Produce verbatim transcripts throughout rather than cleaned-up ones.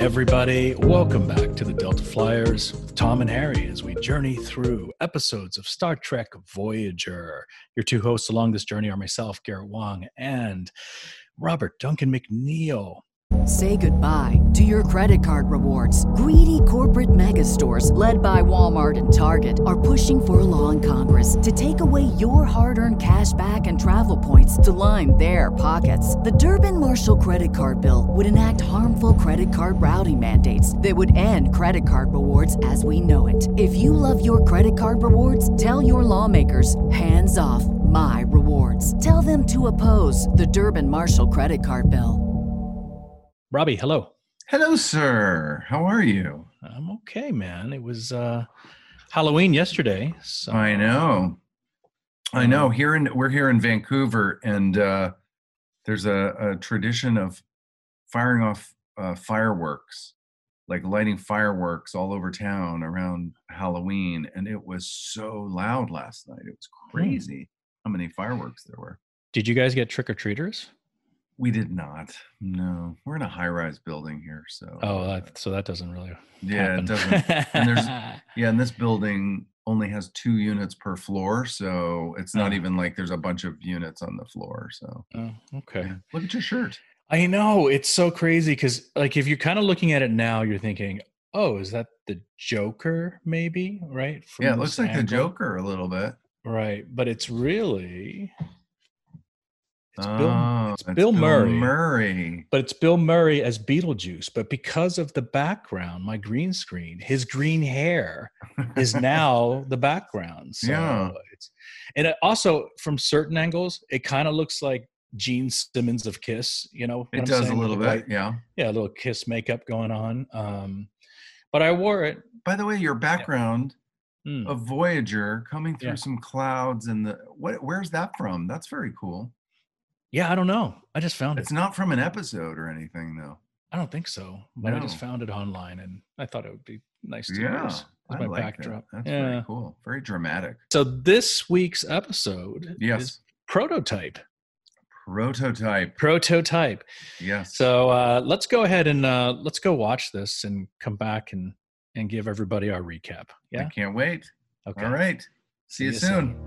everybody. Welcome back to the Delta Flyers, Tom and Harry, as we journey through episodes of Star Trek Voyager. Your two hosts along this journey are myself, Garrett Wang, and Robert Duncan McNeil. Say goodbye to your credit card rewards. Greedy corporate mega stores, led by Walmart and Target, are pushing for a law in Congress to take away your hard-earned cash back and travel points to line their pockets. The Durbin-Marshall credit card bill would enact harmful credit card routing mandates that would end credit card rewards as we know it. If you love your credit card rewards, tell your lawmakers, hands off my rewards. Tell them to oppose the Durbin-Marshall credit card bill. Robbie, hello. Hello, sir. How are you? I'm okay, man. It was uh, Halloween yesterday. So. I know. I know. Here in we're here in Vancouver, and uh, there's a, a tradition of firing off uh, fireworks, like lighting fireworks all over town around Halloween, and it was so loud last night. It was crazy how many fireworks there were. Did you guys get trick-or-treaters? We did not. No, we're in a high-rise building here, so. Oh, that, so that doesn't really. Yeah, happen. it doesn't. And there's yeah, and this building only has two units per floor, so it's not Oh. even like there's a bunch of units on the floor. So. Oh, okay. Yeah. Look at your shirt. I know, it's so crazy because, like, if you're kind of looking at it now, you're thinking, "Oh, is that the Joker? Maybe, right?" From Yeah, it this looks like the angle. Joker a little bit. Right? But it's really. It's Bill. Oh, It's Bill Murray. Murray. But it's Bill Murray as Beetlejuice. But because of the background, my green screen, his green hair is now the background. So Yeah. it's, and it also, from certain angles, it kind of looks like Gene Simmons of Kiss. You know, what It I'm does a saying? little Like, bit, yeah. yeah, a little Kiss makeup going on. Um, but I wore it. By the way, your background Mm. of Voyager coming through Yeah. some clouds and the what? Where's that from? That's very cool. Yeah, I don't know. I just found It's it. not from an episode or anything, though. I don't think so, but I just No. found it online, and I thought it would be nice to Yeah, use as I my like backdrop. that. That's yeah. very cool. Very dramatic. So this week's episode Yes. is Prototype. Prototype. Prototype. Yes. So uh, let's go ahead and uh, let's go watch this and come back and and give everybody our recap. Yeah. I can't wait. Okay. All right. See, you soon.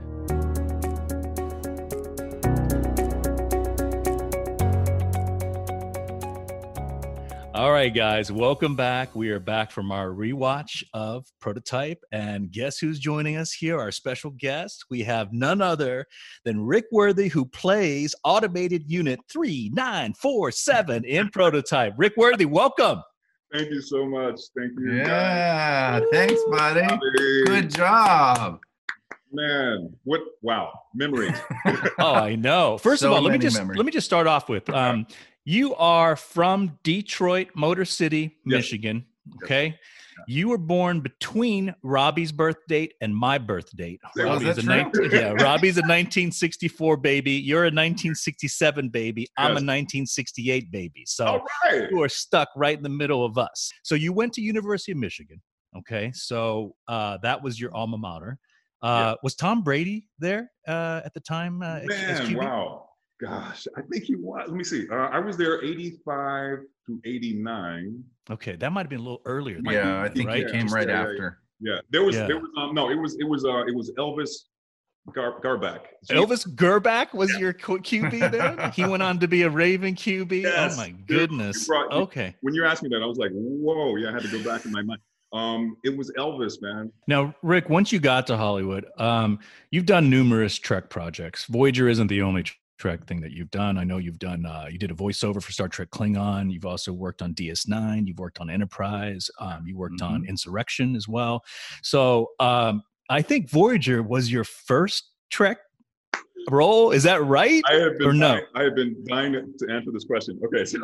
All right, guys, welcome back. We are back from our rewatch of Prototype. And guess who's joining us here? Our special guest. We have none other than Rick Worthy, who plays Automated Unit three nine four seven in Prototype. Rick Worthy, welcome. Thank you so much. Thank you. Yeah. guys. Thanks, buddy. Bobby. Good job. Man, what wow. Memories. Oh, I know. First So of all, let me many just memories. let me just start off with um, you are from Detroit, Motor City, Yes. Michigan. Okay. You were born between Robbie's birth date and my birth date. Oh, is Robbie's that a true? nineteen yeah, Robbie's a nineteen sixty-four baby. You're a nineteen sixty-seven baby. I'm a Yes. nineteen sixty-eight baby. So All right. you are stuck right in the middle of us. So you went to University of Michigan. Okay. So uh, that was your alma mater. Uh, Was Tom Brady there uh, at the time? Uh, as- as Man, Q B? wow. Gosh, I think he was. Let me see. Uh, I was there eighty-five to eighty-nine. Okay, that might have been a little earlier. Than Yeah, I that, think right? he came Just- right yeah, yeah, yeah. after. Yeah, there was Yeah. there was um no, it was it was uh it was Elvis Gar- Garback. Elvis Gerback was your Q- QB then? He went on to be a Raven Q B? Yes. Oh my Dude, goodness. you brought- you- Okay. When you asked me that, I was like, whoa, yeah, I had to go back in my mind. Um, it was Elvis, man. Now, Rick, once you got to Hollywood, um, you've done numerous Trek projects. Voyager isn't the only tr- Trek thing that you've done. I know you've done, uh, you did a voiceover for Star Trek Klingon. You've also worked on D S nine. You've worked on Enterprise. Um, you worked on Insurrection as well. So um, I think Voyager was your first Trek role. Is that right? I have been Or no? dying, I have been dying to answer this question. Okay, so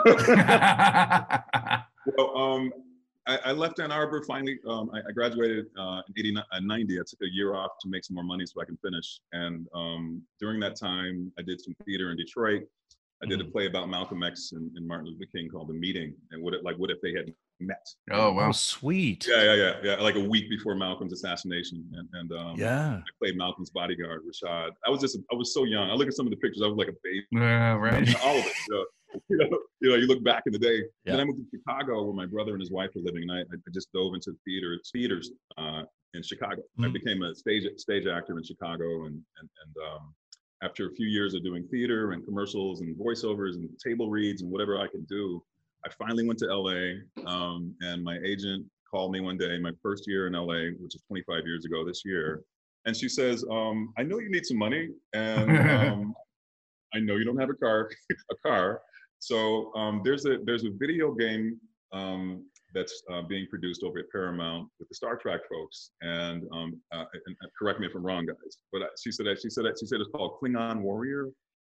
well, um, I, I left Ann Arbor finally. Um, I, I graduated uh, in eighty-nine, uh, ninety. I took a year off to make some more money so I can finish. And um, during that time, I did some theater in Detroit. I did a play about Malcolm X and, and Martin Luther King called The Meeting. And what it, like, what if they had met? Oh, Oh, wow. sweet. Yeah, yeah, yeah, yeah. Like a week before Malcolm's assassination, and, and um, Yeah. I played Malcolm's bodyguard, Rashad. I was just, I was so young. I look at some of the pictures. I was like a baby. Yeah, right. All of it. So, you know, you know, you look back in the day. Yeah. Then I moved to Chicago where my brother and his wife were living, and I, I just dove into theater, theaters uh, in Chicago. Mhm. I became a stage stage actor in Chicago, and and and um, after a few years of doing theater and commercials and voiceovers and table reads and whatever I could do, I finally went to L A, um, and my agent called me one day, my first year in L A, which is twenty-five years ago this year, and she says, um, "I know you need some money, and um, I know you don't have a car, a car. So um, there's a there's a video game um, that's uh, being produced over at Paramount with the Star Trek folks, and, um, uh, and, and correct me if I'm wrong, guys. But she said that she said that she said it's called Klingon Warrior,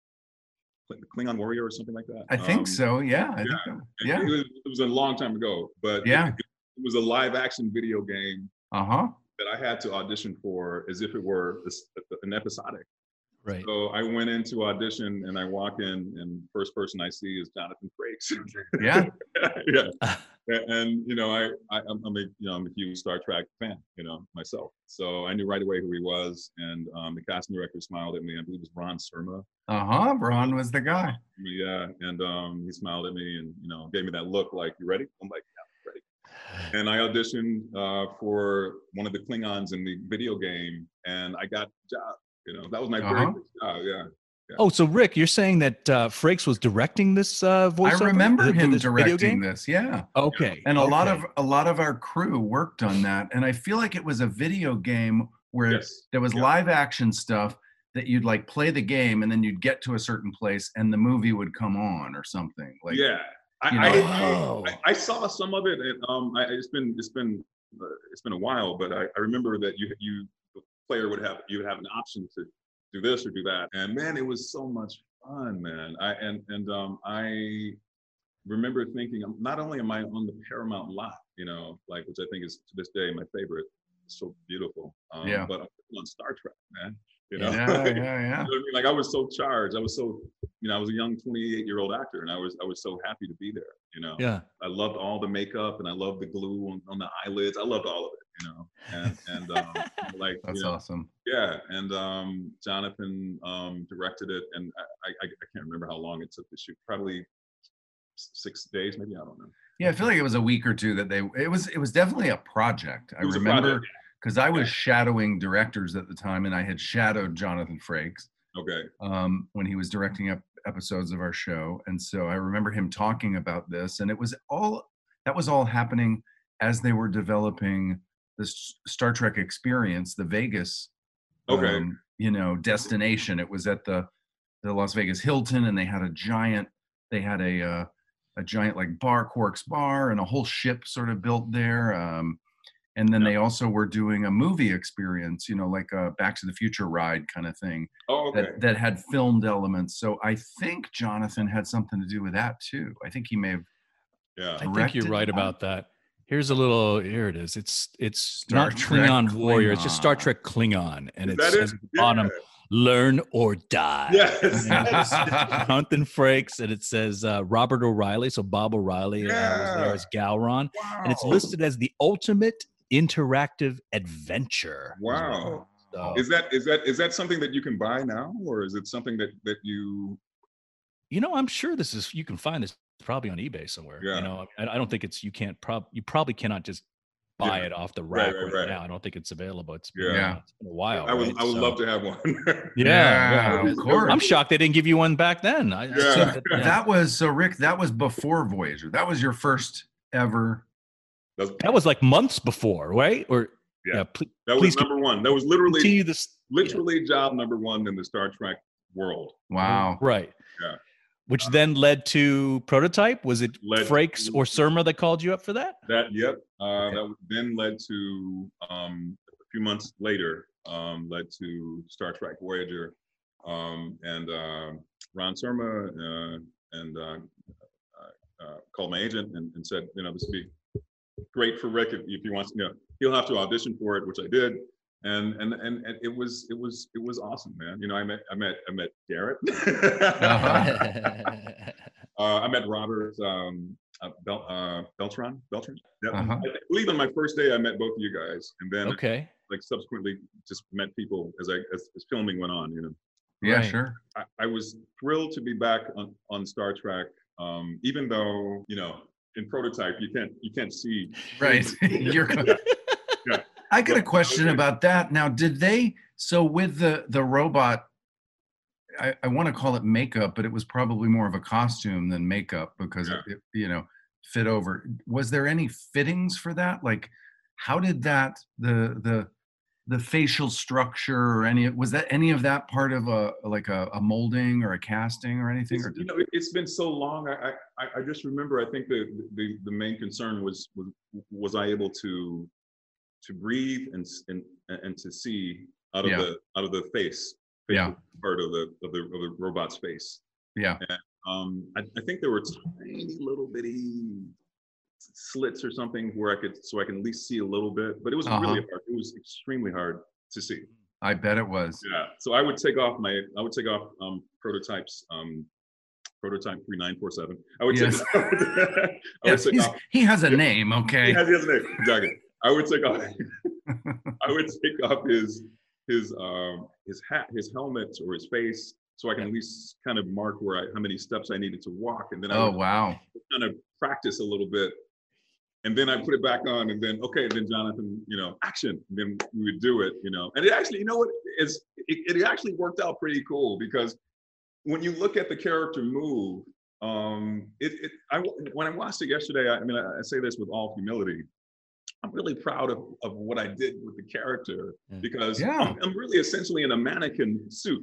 Klingon Warrior or something like that. I think um, so. Yeah. I yeah. think that, It, yeah. it, was, it was a long time ago, but Yeah. it, it was a live action video game Uh huh. that I had to audition for as if it were an episodic. Right. So I went into audition and I walk in, and first person I see is Jonathan Frakes. Yeah. Yeah. And you know, I, I I'm a you know I'm a huge Star Trek fan, you know, myself. So I knew right away who he was, and um, the casting director smiled at me. I believe it was Ron Surma. Uh huh. Ron was the guy. Yeah, and um, he smiled at me and you know gave me that look like, "You ready?" I'm like, "Yeah, I'm ready." And I auditioned uh, for one of the Klingons in the video game, and I got the job. You know, that was my very Uh-huh. first job. Yeah. Yeah. Oh, so Rick, you're saying that uh, Frakes was directing this uh, voiceover? I remember to- to him this video directing game? this. Yeah. Okay. And a lot okay. of a lot of our crew worked on that, and I feel like it was a video game where Yes. there was Yeah. live action stuff that you'd like play the game, and then you'd get to a certain place, and the movie would come on or something. Like, yeah. I, you I, know- Oh. I, I saw some of it, and um, I, it's been it's been uh, it's been a while, but I, I remember that you you the player would have you would have an option to do this or do that, and man, it was so much fun, man. I and and um, I remember thinking, um, not only am I on the Paramount lot, you know, like which I think is to this day my favorite. It's so beautiful. Um, Yeah. But I'm on Star Trek, man. You know. yeah, yeah, You know yeah. what I mean? Like I was so charged. I was so, you know, I was a young twenty-eight year old actor, and I was I was so happy to be there. You know. Yeah. I loved all the makeup, and I loved the glue on, on the eyelids. I loved all of it. You know. And and um, like That's you know, awesome. yeah. And um, Jonathan um, directed it, and I, I I can't remember how long it took to shoot. Probably six days, maybe. I don't know. Yeah, I feel like it was a week or two that they. It was it was definitely a project. I It was a remember project, because I was Yeah. shadowing directors at the time, and I had shadowed Jonathan Frakes Okay. um, when he was directing up episodes of our show, and so I remember him talking about this, and it was all that was all happening as they were developing this Star Trek experience, the Vegas, Okay. um, you know, destination. It was at the the Las Vegas Hilton, and they had a giant, they had a uh, a giant like bar, Quark's bar, and a whole ship sort of built there. Um, and then Yeah. they also were doing a movie experience, you know, like a Back to the Future ride kind of thing Oh, okay. that, that had filmed elements. So I think Jonathan had something to do with that too. I think he may have. Yeah. I think directed you're right that? about that. Here's a little. Here it is. It's it's Star not Trek Klingon Warrior. It's just Star Klingon. Trek Klingon, and Is it that says it? at the bottom, Yeah. "Learn or die." Yes. And it's Jonathan Frakes, and it says uh, Robert O'Reilly. So Bob O'Reilly uh, was there Yeah. as Galron, Wow. and it's listed as the ultimate interactive adventure. Wow. So, Is that is that is that something that you can buy now, or is it something that that you? you know, I'm sure this is. You can find this probably on eBay somewhere. Yeah. You know, I, I don't think it's. You can't. Prob. You probably cannot just buy Yeah. it off the Right, rack right, right, right. now. I don't think it's available. It's Yeah. been, Yeah. uh, it's been a while. I would right? I would So- love to have one. Yeah, Yeah, yeah. of course. I'm shocked they didn't give you one back then. I, I Yeah. think So that- yeah. that was so Rick. That was before Voyager. That was your first ever. That's- That was like months before, right? Or Yeah. yeah, pl- that was please number one. That was literally continue this. literally job number one in the Star Trek world. Wow. Right. Yeah. Which then led to Prototype. Was it Led Frakes to- or Surma that called you up for that? That yep. Uh, Okay. That then led to um, a few months later um, led to Star Trek Voyager, um, and uh, Ron Surma uh, and uh, uh, uh, called my agent and, and said, you know, this would be great for Rick if, if he wants. You know, he'll have to audition for it, which I did. And, and and and it was it was it was awesome, man. You know, I met I met I met Garrett. Uh-huh. Uh, I met Robert um, uh, Bel- uh, Beltran. Beltran. Yep. Uh-huh. I believe on my first day I met both of you guys, and then Okay. like subsequently just met people as I as, as filming went on. You know, Yeah, Right. sure. I, I was thrilled to be back on on Star Trek Um, even though, you know, in prototype you can't you can't see. Right. You're. Yeah. Yeah. I got a But- question about that. Now, did they? So with the the robot, I, I want to call it makeup, but it was probably more of a costume than makeup because Yeah. it, you know, fit over. Was there any fittings for that? Like, how did that the the the facial structure or any was that any of that part of a like a, a molding or a casting or anything? It's, Or you know, it, it's been so long. I, I I just remember. I think the the, the main concern was, was was I able to to breathe and and and to see out of Yeah. the out of the face, Yeah. facial part of the of the of the robot's face. Yeah. And, um, I, I think there were tiny little bitty slits or something where I could so I can at least see a little bit, but it was Uh-huh. really hard. It was extremely hard to see. I bet it was. Yeah. So I would take off my I would take off um, prototypes. Um, prototype three nine four seven. I would Yes. take. I would Yes, take he's- off. he has a name, He okay? has, he has a name. Exactly. I would take off. I would take off his his um his hat, his helmet, or his face, so I can at least kind of mark where I how many steps I needed to walk, and then I Oh would wow. kind of practice a little bit, and then I put it back on, and then okay, then Jonathan, you know, action. And then we would do it, you know, and it actually, you know what, is it, it actually worked out pretty cool because when you look at the character move, um, it, it I when I watched it yesterday, I, I mean, I, I say this with all humility. I'm really proud of, of what I did with the character because Yeah. I'm, I'm really essentially in a mannequin suit,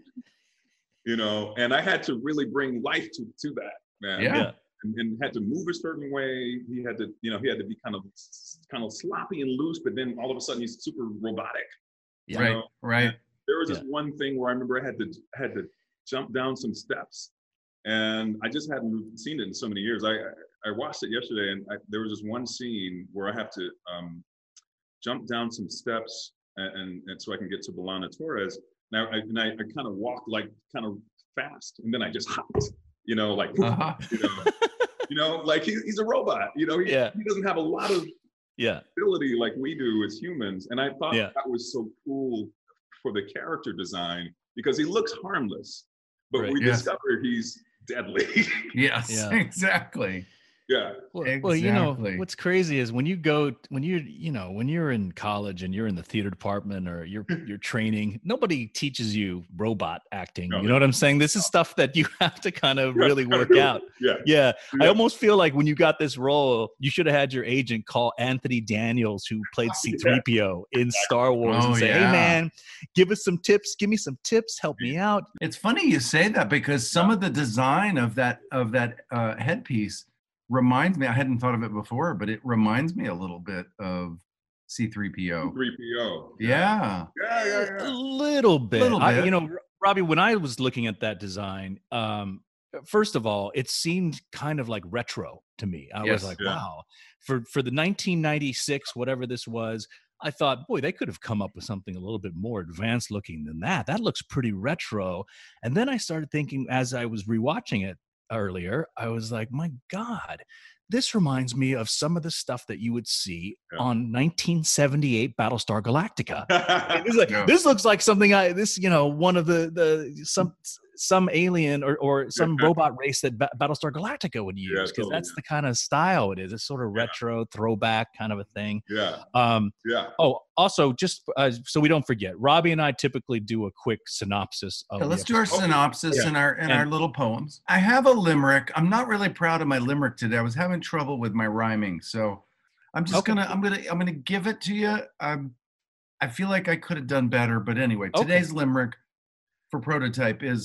you know, and I had to really bring life to, to that, man. Yeah. Yeah. And, and had to move a certain way. He had to, you know, he had to be kind of kind of sloppy and loose, but then all of a sudden he's super robotic. Yeah. Right. know, Right. There was Yeah. this one thing where I remember I had to had to jump down some steps, and I just hadn't seen it in so many years. I I watched it yesterday, and I, there was this one scene where I have to um, jump down some steps, and, and, and so I can get to B'Elanna Torres. Now, I, and I, I kind of walked like kind of fast, and then I just hopped, you know, like Uh-huh. you know, you know, like he, he's a robot. You know, he, Yeah. he doesn't have a lot of Yeah. ability like we do as humans, and I thought Yeah. that was so cool for the character design because he looks harmless, but Right. we Yes. discover he's deadly. Yes. Yeah. Exactly. Yeah. Well, well, you know, Exactly. what's crazy is when you go, when you, you know, when you're in college and you're in the theater department or you're, you're training, nobody teaches you robot acting. No. You know what I'm saying? This is stuff that you have to kind of Yeah, really gotta work do it. out. Yeah. Yeah. I Yeah. almost feel like when you got this role, you should have had your agent call Anthony Daniels, who played C three P O in Star Wars, Oh, and say, yeah. hey, man, give us some tips. Give me some tips. Help me out. It's funny you say that because some of the design of that of that uh, headpiece reminds me. I hadn't thought of it before, but it reminds me a little bit of C three P O. three P O. Yeah. Yeah, yeah, A yeah. little bit. Little I, bit. you know, Robbie, when I was looking at that design, um, first of all, it seemed kind of like retro to me. I Yes. was like, Yeah. wow, for for the nineteen ninety-six, whatever this was, I thought, boy, they could have come up with something a little bit more advanced looking than that. That looks pretty retro. And then I started thinking as I was rewatching it earlier, I was like, my God, this reminds me of some of the stuff that you would see Yeah. on nineteen seventy-eight Battlestar Galactica. Yeah. It's like, Yeah. this looks like something I this you know one of the the some some alien or or some Yeah. robot race that ba- Battlestar Galactica would use Yeah, because totally. that's the kind of style it is. It's sort of Yeah. retro throwback kind of a thing. Yeah. Um, Yeah. oh, also just uh, so we don't forget, Robbie and I typically do a quick synopsis of. Yeah, the let's do our episode. synopsis Yeah. and our and, And- our little poems. I have a limerick. I'm not really proud of my limerick today. I was having trouble with my rhyming, so I'm just Okay. gonna I'm gonna I'm gonna give it to you. Um, I feel like I could have done better, but anyway, Okay. today's limerick for Prototype is: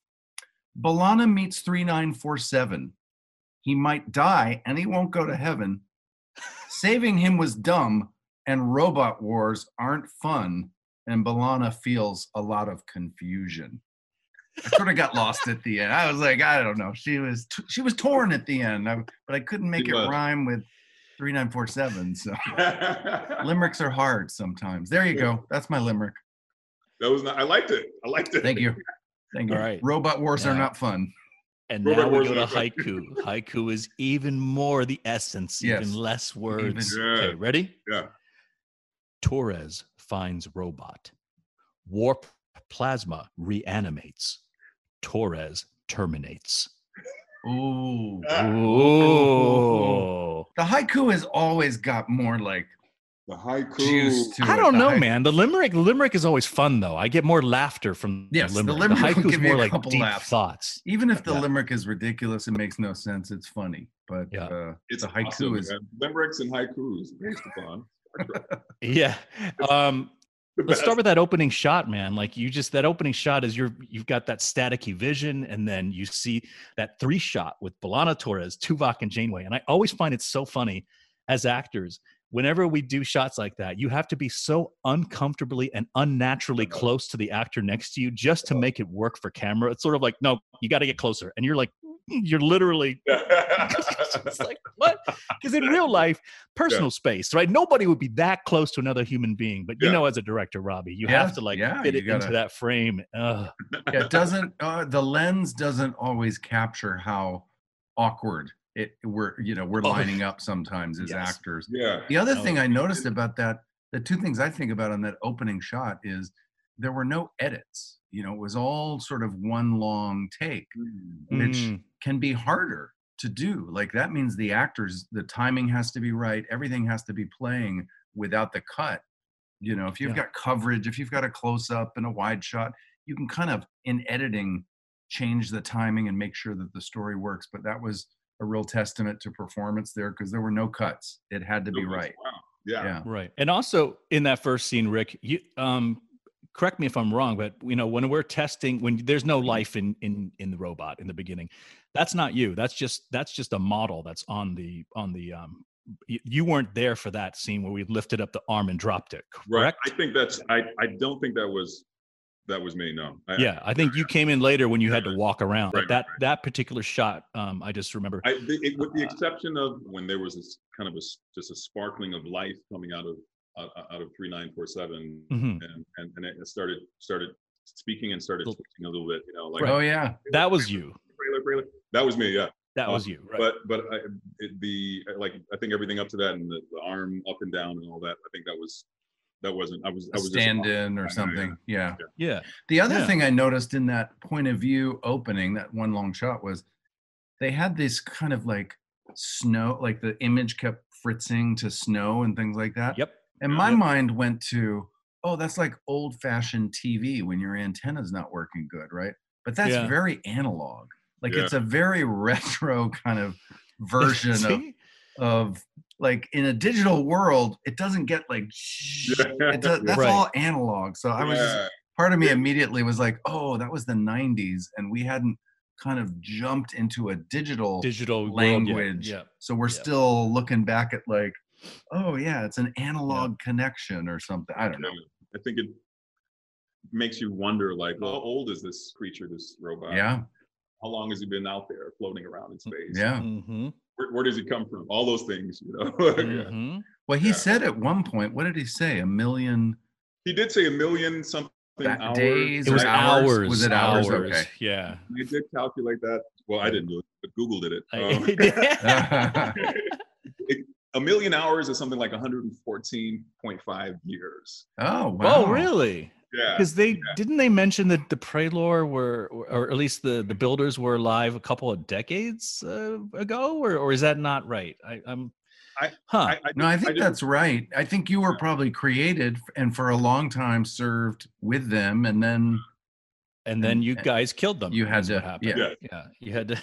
B'Elanna meets three nine four seven. He might die and he won't go to heaven. Saving him was dumb, and robot wars aren't fun. And B'Elanna feels a lot of confusion. I sort of got lost at the end. I was like, I don't know. She was t- she was torn at the end, I, but I couldn't make She it was. rhyme with three nine four seven. So limericks are hard sometimes. There you go. That's my limerick. That was not, I liked it. I liked it. Thank you. Thank you. All right. Robot wars are Yeah. not fun. And Robert now we Wars go to and I- haiku. Haiku is even more the essence, Yes. even less words. Even- Okay, Yeah. ready? Yeah. Torres finds robot. Warp plasma reanimates. Torres terminates. Ooh. Ooh. The haiku has always got more like The haiku. juice to I it. don't The know, hai- man. The limerick, the limerick is always fun though. I get more laughter from Yes, the the limerick. The, limerick will haiku is give you more a like couple deep laughs. thoughts. Even if the Yeah. limerick is ridiculous, it makes no sense. It's funny, but Yeah. uh, It's the haiku awesome, is man. Limericks and haikus based upon. Yeah. Um, The let's start best. with that opening shot, man. Like you just that opening shot is you're you've got that staticky vision, and then you see that three shot with B'Elanna Torres, Tuvok, and Janeway. And I always find it so funny as actors. Whenever we do shots like that, you have to be so uncomfortably and unnaturally close to the actor next to you just to make it work for camera. It's sort of like, no, you got to get closer. And you're like, you're literally it's like, what? Because in real life, personal space, right? Nobody would be that close to another human being. But you Yeah. know, as a director, Robbie, you Yes, have to like yeah, fit you it into gotta- that frame. Ugh. yeah, it doesn't uh, the lens doesn't always capture how awkward it we're you know we're Oh, lining up sometimes as yes. actors. Yeah. The other Oh, thing I noticed about that, the two things I think about on that opening shot is there were no edits. You know, it was all sort of one long take, which Mm. can be harder to do. Like that means the actors, the timing has to be right, everything has to be playing without the cut. You know, if you've Yeah. got coverage, if you've got a close up and a wide shot, you can kind of in editing change the timing and make sure that the story works. But that was a real testament to performance there because there were no cuts. It had to be right. Wow. Yeah. Yeah. Right. And also in that first scene, Rick, you um correct me if I'm wrong, but you know, when we're testing, when there's no life in in in the robot in the beginning, that's not you. That's just that's just a model that's on the on the um y- you weren't there for that scene where we lifted up the arm and dropped it, Right. correct? I think that's. I. I don't think that was. That was me. No. I, Yeah, I think you came in later when you had to walk around. Right, But right, that that particular shot, um, I just remember. I, the, it, with the Uh, exception of when there was this kind of a s- just a sparkling of life coming out of out, out of three nine four seven, Mhm. and, and and it started started speaking and started Little- twitching a little bit. You know, like Oh yeah. That was you. trailer, trailer. That was me. Yeah. That Um, was you, right? But but I, it, the like I think everything up to that and the, the arm up and down and all that. I think that was that wasn't. I was. I A was stand just, in or Yeah, something. Yeah. yeah. The other Yeah. thing I noticed in that point of view opening, that one long shot, was they had this kind of like snow, like the image kept fritzing to snow and things like that. Yep. And Yeah. my Yep. mind went to, oh, that's like old fashioned T V when your antenna's not working good, right? But that's Yeah. very analog. Like Yeah. it's a very retro kind of version of, See? of like in a digital world, it doesn't get like, it does, that's Right. all analog. So I was just, Yeah. part of me Yeah. immediately was like, oh, that was the nineties. And we hadn't kind of jumped into a digital Digital world, yeah, language. Yeah. So we're yeah. still looking back at like, oh yeah, it's an analog connection or something. I don't know. I think it makes you wonder, like, how old is this creature, this robot? Yeah. How long has he been out there floating around in space? Yeah. Mm-hmm. Where, where does he come from? All those things, you know. Mm-hmm. Well, he Yeah. said at one point, what did he say? A million He did say a million something ba- hours. days It or was hours? hours. Was it hours? Okay. Yeah. I did calculate that. Well, I didn't do it, but Google did it. Um, I- it- A million hours is something like one hundred fourteen point five years. Oh, wow. Oh, really? Yeah. Because they didn't they mention that the Prelor were, or at least the the builders were alive a couple of decades uh, ago, or or is that not right? I, I'm, I- huh? I, I, No, I think just- that's right. I think you were Yeah. probably created f- and for a long time served with them, and then and then you and- guys killed them. you had is what to- happened. yeah. yeah, you had to.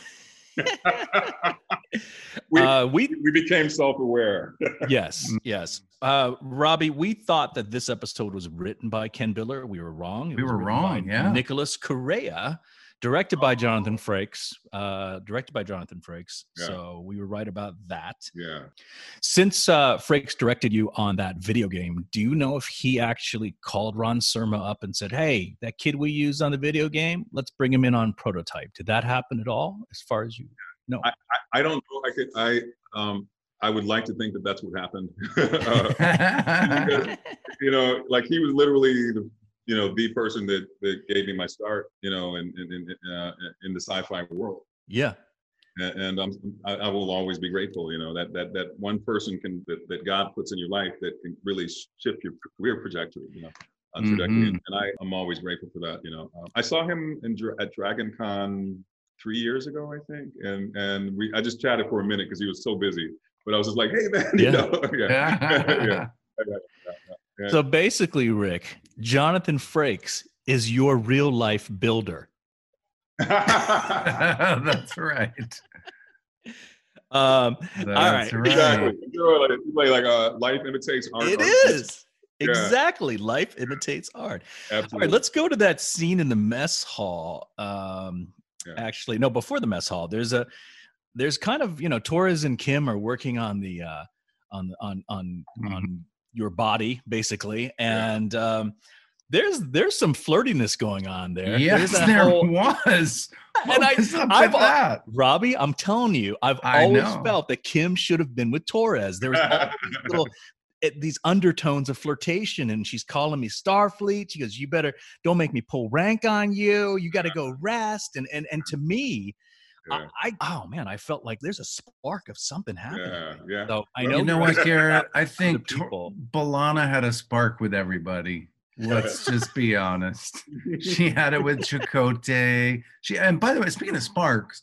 we, uh, we we became self-aware. yes, Mm. yes. Uh, Robbie, we thought that this episode was written by Ken Biller. We were wrong. It We was were written wrong, by yeah. Nicholas Correa, directed by Jonathan Frakes. Uh, directed by Jonathan Frakes. Yeah. So we were right about that. Yeah. Since uh, Frakes directed you on that video game, do you know if he actually called Ron Surma up and said, "Hey, that kid we used on the video game, let's bring him in on prototype"? Did that happen at all? As far as you know, I, I, I don't know. I could. I um. I would like to think that that's what happened. uh, because, you know, like he was literally the, you know, the person that that gave me my start, you know, in in in, uh, in the sci-fi world. yeah, And, and I'm, I, I will always be grateful, you know, that that that one person can that, that God puts in your life that can really shift your career trajectory, you know, uh, trajectory. Mhm. And, and I am always grateful for that, you know. Um, I saw him in Dra- at Dragon Con three years ago, I think, and and we I just chatted for a minute because he was so busy. But I was just like, hey man, you Yeah. know, yeah, yeah. Yeah. So basically, Rick, Jonathan Frakes is your real life builder. That's right. Um, That's all right. right. Exactly. You know, like, like, like uh, life imitates art. It art is. Yeah. Exactly. Life imitates art. Absolutely. All right, let's go to that scene in the mess hall. Um, Yeah. Actually, no, before the mess hall, there's a, there's kind of, you know, Torres and Kim are working on the, uh, on, on, on, Mhm. on your body, basically. Yeah. And, um, there's, there's some flirtiness going on there. Yes, There's a there whole- was. What And I- was up I've with al- that? Robbie, I'm telling you, I've I always know. felt that Kim should have been with Torres. There was all these little, it, these undertones of flirtation, and she's calling me Starfleet. She goes, "You better don't make me pull rank on you. You got to go rest." And and and to me, Yeah. I, I oh man, I felt like there's a spark of something happening. Yeah, yeah. So I Well, know You know you're what, upset Garrett? about I other think Tor- people. B'Elanna had a spark with everybody. Let's just be honest. She had it with Chakotay. She and by the way, speaking of sparks,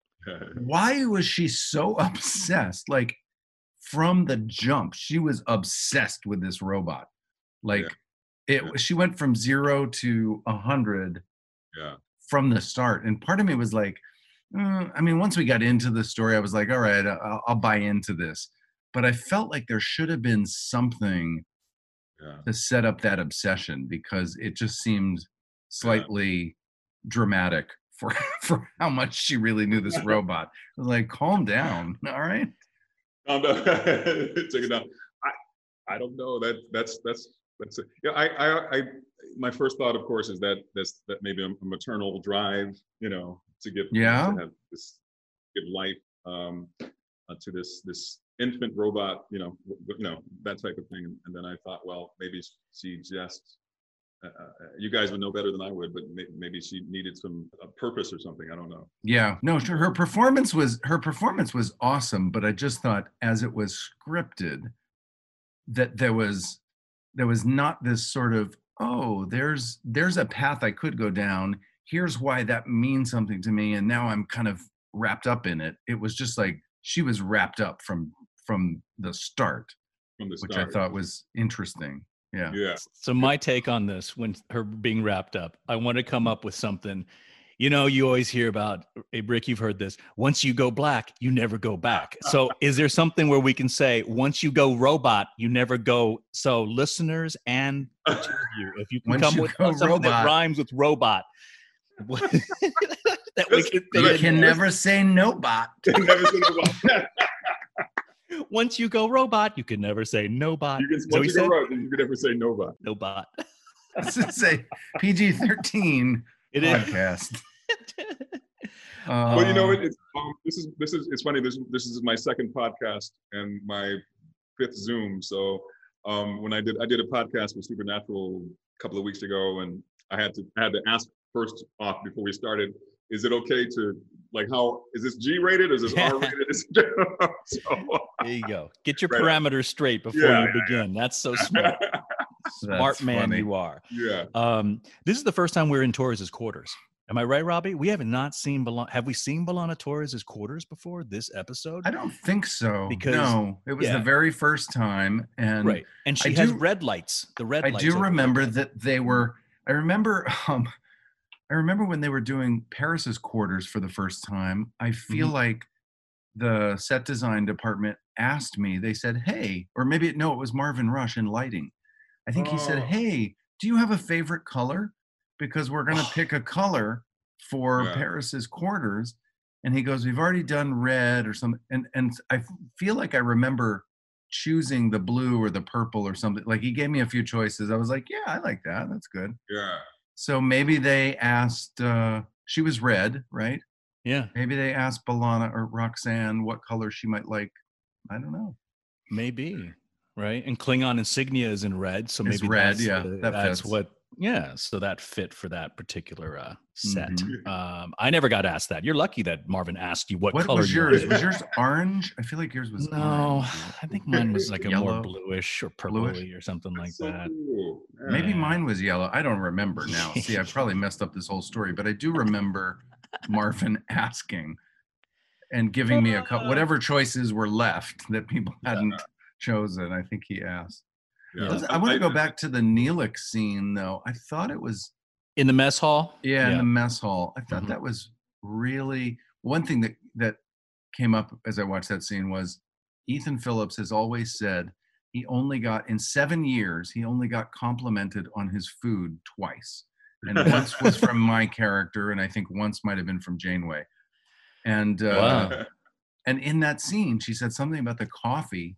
why was she so obsessed? Like from the jump, she was obsessed with this robot. Like it, Yeah. she went from zero to a hundred Yeah. from the start. And part of me was like, mm, I mean, once we got into the story, I was like, all right, I'll, I'll buy into this. But I felt like there should have been something Yeah. to set up that obsession because it just seemed slightly dramatic for for how much she really knew this robot. I was like, calm down, all right? Um, take it down. I, I don't know. That that's that's that's it. Yeah. I, I I my first thought, of course, is that that's that maybe a, a maternal drive, you know, to give Yeah. to have this give life um, uh, to this this infant robot, you know, w- w- you know that type of thing. And then I thought, well, maybe she just. Uh, you guys would know better than I would, but may, maybe she needed some a purpose or something. I don't know. Yeah, no, sure. Her performance was her performance was awesome, but I just thought as it was scripted, that there was there was not this sort of, oh, there's there's a path I could go down. Here's why that means something to me, and now I'm kind of wrapped up in it. It was just like she was wrapped up from from the start, From the which start. I thought was interesting. Yeah. Yeah. So my take on this, when her being wrapped up, I want to come up with something. You know, you always hear about, hey, Rick, you've heard this. Once you go black, you never go back. So is there something where we can say, once you go robot, you never go? So listeners and the two of you, if you can Once come you with go something that robot. rhymes with robot, what- that we can You fit can in. never say no bot. Never seen a- Once you go robot, you can never say no bot. You can, Is that what once he you said? go right, you can never say no bot. No bot. This is a P G thirteen It is. podcast. Well, you know, Uh, it, it's um, this is this is it's funny. This this is my second podcast and my fifth Zoom. So um, when I did I did a podcast with Supernatural a couple of weeks ago, and I had to I had to ask first off before we started. Is it okay to like how is this G rated or is this R rated? so, There you go. Get your Right. parameters straight before Yeah, you yeah, begin. That's so smart. Smart That's man funny. you are. yeah. Um, this is the first time we're in Torres's quarters. Am I right, Robbie? We have not seen B'Elanna. Have we seen B'Elanna Torres's quarters before this episode? I don't think so. Because- no, it was yeah. the very first time, and Right. And she I has do- red lights. The red I lights. do over her remember head. that they were. I remember. Um, I remember when they were doing Paris's quarters for the first time. I feel Mhm. like the set design department asked me. They said, "Hey," or maybe no, it was Marvin Rush in lighting. I think he said, Oh. "Hey, do you have a favorite color? Because we're going to pick a color for Yeah. Paris's quarters." And he goes, "We've already done red or something." And and I f- feel like I remember choosing the blue or the purple or something. Like he gave me a few choices. I was like, "Yeah, I like that. That's good." Yeah. So maybe they asked. Uh, she was red, right? Yeah, Maybe they asked B'Elanna or Roxanne what color she might like. I don't know. maybe. Right. And Klingon insignia is in red. So It's maybe red, that's, yeah, uh, that that's fits. what. Yeah. So that fit for that particular uh, set. Mhm. Um, I never got asked that. You're lucky that Marvin asked you what, What color was you yours? wanted. Was yours orange? I feel like yours was No, orange. I think mine was like a Yellow? more bluish or Bluish? purpley or something like That's so that. cool. Maybe Yeah. mine was yellow. I don't remember now. See, I probably messed up this whole story, but I do remember Marvin asking and giving me a couple, whatever choices were left that people hadn't Yeah. chosen. I think he asked. Yeah. Let's- I want to go back to the Neelix scene though. I thought it was In the mess hall? yeah, in the mess hall. I thought Mhm. that was really one thing that that came up as I watched that scene was Ethan Phillips has always said he only got in seven years he only got complimented on his food twice, and once was from my character, and I think once might have been from Janeway. And uh, Wow. and in that scene, she said something about the coffee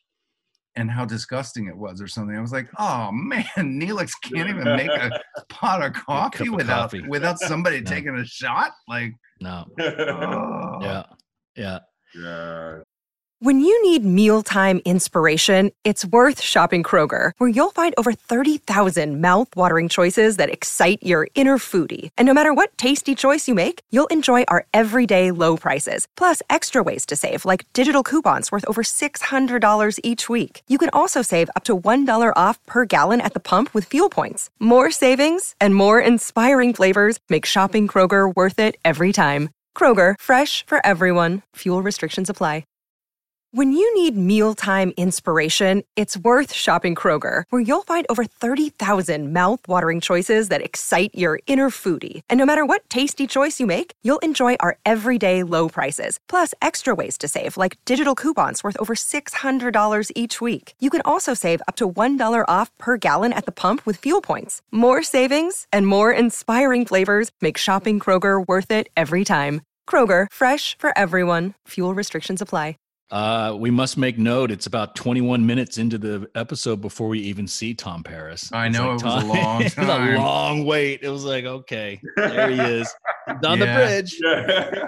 and how disgusting it was, or something. I was like, oh man, Neelix can't even make a pot of coffee of without coffee. without somebody No. taking a shot. Like, No. oh. Yeah. Yeah. Yeah. When you need mealtime inspiration, it's worth shopping Kroger, where you'll find over thirty thousand mouth-watering choices that excite your inner foodie. And no matter what tasty choice you make, you'll enjoy our everyday low prices, plus extra ways to save, like digital coupons worth over six hundred dollars each week. You can also save up to one dollar off per gallon at the pump with fuel points. More savings and more inspiring flavors make shopping Kroger worth it every time. Kroger, fresh for everyone. Fuel restrictions apply. When you need mealtime inspiration, it's worth shopping Kroger, where you'll find over thirty thousand mouth-watering choices that excite your inner foodie. And no matter what tasty choice you make, you'll enjoy our everyday low prices, plus extra ways to save, like digital coupons worth over six hundred dollars each week. You can also save up to one dollar off per gallon at the pump with fuel points. More savings and more inspiring flavors make shopping Kroger worth it every time. Kroger, fresh for everyone. Fuel restrictions apply. Uh, we must make note. It's about twenty-one minutes into the episode before we even see Tom Paris. I It's know, like it was a long it was time. a long wait. It was like, okay, there he is. He's on the Yeah. bridge. Yeah.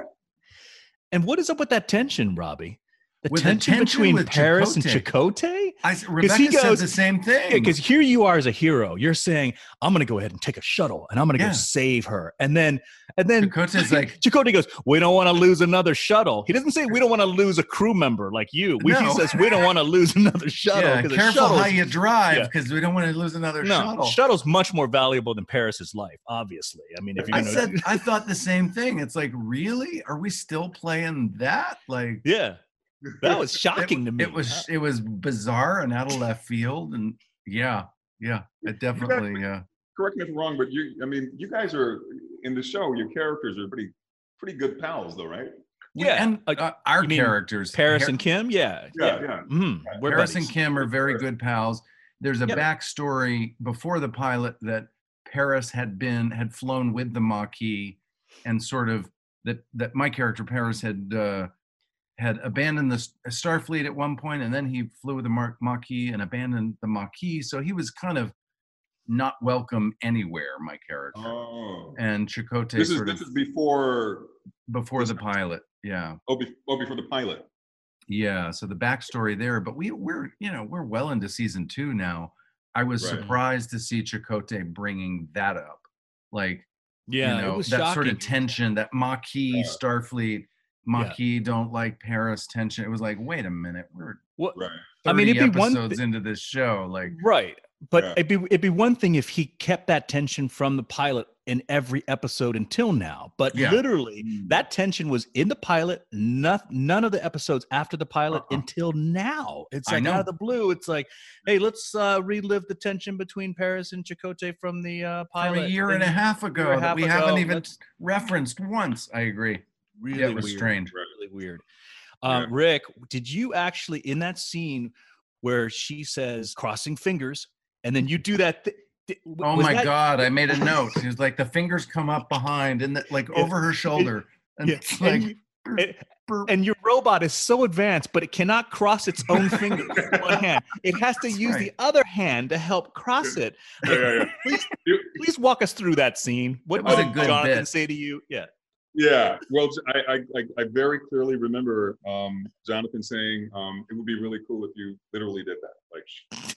And what is up with that tension, Robbie? The With the tension, tension between with Paris and Chakotay. Chakotay? I, Rebecca he said goes- the same thing. Because here you are as a hero. You're saying, I'm gonna go ahead and take a shuttle and I'm gonna Yeah. go save her. And then and then Chakotay's like, Chakotay goes, we don't want to lose another shuttle. He doesn't say we don't want to lose a crew member like you. We, He No. says we don't want to lose another shuttle. yeah, 'cause a careful shuttle how is- you drive Yeah. because we don't want to lose another No, shuttle. shuttle's much more valuable than Paris's life, obviously. I mean, if you're I gonna, said I thought the same thing. It's like, really? Are we still playing that? Like, yeah, that was it, shocking to me. it was it was bizarre and out of left field, and yeah, yeah, it definitely. Uh, Correct me if I'm wrong, but you, I mean, you guys are in the show. Your characters are pretty, pretty good pals, though, right? we- Yeah, and uh, uh, our you mean characters, Paris Har- and Kim, yeah, Yeah, yeah. Mhm, we're Paris buddies. and Kim are very good pals. There's a Yep. backstory before the pilot that Paris had been had flown with the Maquis, and sort of that that my character Paris had uh, had abandoned the S- Starfleet at one point, and then he flew with the Mar- Maquis and abandoned the Maquis. So he was kind of not welcome anywhere. My character Oh, and Chakotay this is sort this of is before. before the pilot. Yeah. Oh, be, oh, before the pilot. Yeah, so the backstory there, but we we're you know we're well into season two now. I was Right. surprised to see Chakotay bringing that up, like yeah, you know it was that shocking. sort of tension, that Maquis Yeah. Starfleet Maquis don't like Paris tension. It was like, wait a minute, we're What- Right. I mean, thirty it'd be one episodes thi- into this show, like Right. But Yeah. it'd be it'd be one thing if he kept that tension from the pilot in every episode until now. But Yeah. literally, Mm. that tension was in the pilot, not, none of the episodes after the pilot Uh-uh. until now. It's I like out know. of the blue. It's like, hey, let's uh, relive the tension between Paris and Chakotay from the uh, from pilot. a year and a thing. half ago and a that half we ago, haven't even that's- referenced once. I agree. Really yeah, it was weird. strange. Really weird. Um, Yeah. Rick, did you actually in that scene where she says crossing fingers, and then you do that? Th- th- Oh was my that- God! I made a note. She was like, the fingers come up behind and the, like Yeah. over her shoulder, and Yeah, it's and like, you- burp, and- burp. And your robot is so advanced, but it cannot cross its own fingers with one hand. It has to That's use right. the other hand to help cross it. Yeah, yeah, yeah. Please, You- please walk us through that scene. What, It was what a did good Jonathan bit. say to you? Yeah. Yeah, well, I, I, I, I very clearly remember um, Jonathan saying um, it would be really cool if you literally did that. Like,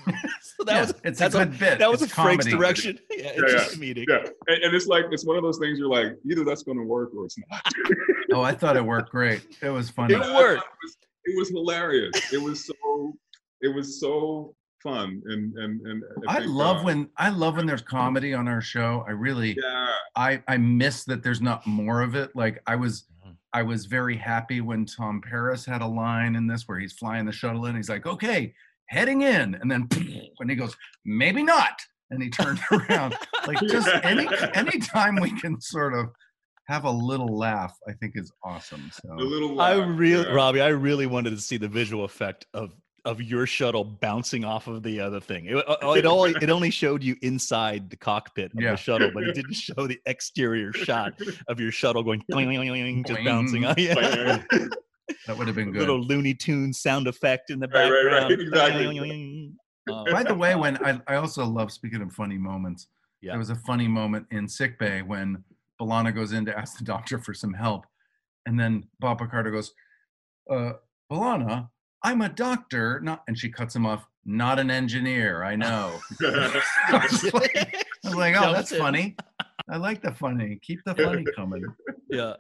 So that Yeah, was it's that's a good bit. That was It's a Frank's comedy. direction. Yeah, it's Yeah, just comedic. yeah, and, and it's like it's one of those things. You're like, either that's going to work or it's not. Oh, I thought it worked great. It was funny. It worked. It was, it was hilarious. It was so. It was so fun. And and and I think, love uh, when I love when there's comedy on our show. I really yeah. I I miss that there's not more of it. Like I was I was very happy when Tom Paris had a line in this where he's flying the shuttle in. He's like, okay, heading in. And then when he goes, maybe not. And he turns around. Like just any anytime we can sort of have a little laugh, I think is awesome. So A little I laugh, really, yeah. Robbie, I really wanted to see the visual effect of of your shuttle bouncing off of the other thing. It, it only it only showed you inside the cockpit of Yeah. the shuttle, but it didn't show the exterior shot of your shuttle going boing, boing, boing, just Boing. bouncing. Oh, yeah. that would have been A good. little Looney Tunes sound effect in the Right, right, right, background. exactly. Um, By the way, when I, I also love, speaking of funny moments, Yeah. there was a funny moment in sickbay when B'Elanna goes in to ask the doctor for some help. And then Bob Picardo goes, uh, B'Elanna, I'm a doctor, not, and she cuts him off, not an engineer, I know. I was like, I was like, oh, Jumps that's in. funny. I like the funny. Keep the funny coming. Yeah.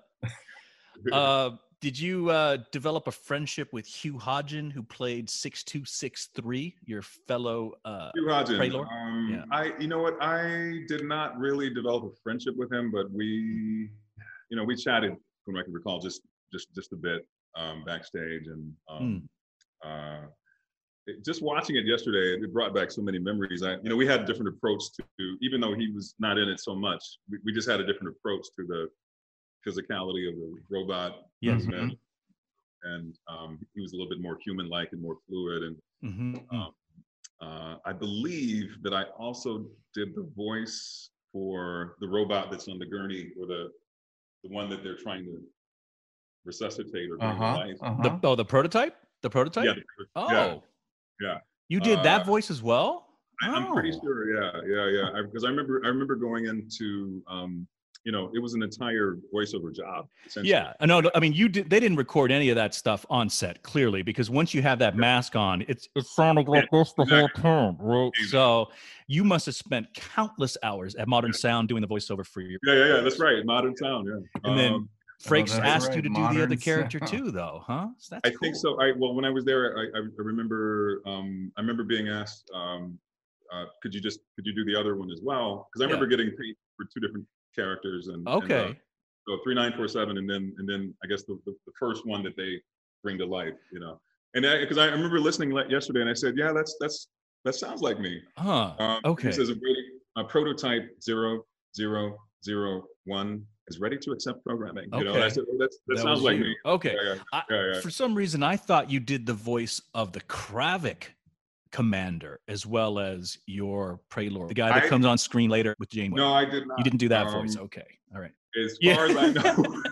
Uh, did you uh, develop a friendship with Hugh Hodgin, who played six two six three, your fellow uh, Hugh Hodgin. Praylor? Um, Yeah. I, you know what? I did not really develop a friendship with him, but we, you know, we chatted, from what I can recall, just just just a bit um, backstage, and um, uh, it, just watching it yesterday, it brought back so many memories. I, you know, we had a different approach to, even though he was not in it so much, we, we just had a different approach to the physicality of the robot. Yes. And, and um, he was a little bit more human-like and more fluid, and Mm-hmm. um, uh, I believe that I also did the voice for the robot that's on the gurney, or the the one that they're trying to resuscitate or bring Uh-huh. to life. Uh-huh. The, oh, the prototype? The prototype? Yeah, the- Oh. yeah, yeah. You did that Uh, voice as well? I- I'm pretty Oh. sure. Yeah, yeah, yeah. Because I, I remember, I remember going into, um, you know, it was an entire voiceover job. essentially. Yeah, I know. I mean, you did. They didn't record any of that stuff on set, clearly, because once you have that mask on, it's it sounded like this the whole time, right? Exactly. So you must have spent countless hours at Modern Sound doing the voiceover for your. Yeah, yeah, yeah. That's right. Modern Sound. Yeah. And then Um, Frakes Oh, that's asked you right, to do the other Modern character Sound. too, though, huh? So that's I cool. think so. I well, when I was there, I, I I remember um, I remember being asked, um, uh, could you just could you do the other one as well? Because I Yeah. remember getting paid for two different characters, and Okay. and, uh, so three nine four seven, and then and then I guess the, the, the first one that they bring to life, you know. And because I, I remember listening le- yesterday, and I said, yeah, that's that's that sounds like me. Huh. Um, Okay. He says a, a prototype zero zero zero one is ready to accept programming. You know, and I Okay. said, oh, that's, that, That sounds was like you. me. Okay. Yeah, yeah, I, yeah, yeah. For some reason, I thought you did the voice of the Kravik commander as well as your Praylor, the guy that I- comes on screen later with Janeway. No, I did not. You didn't do that Um, voice. Okay. All right. As Yeah. far as I know.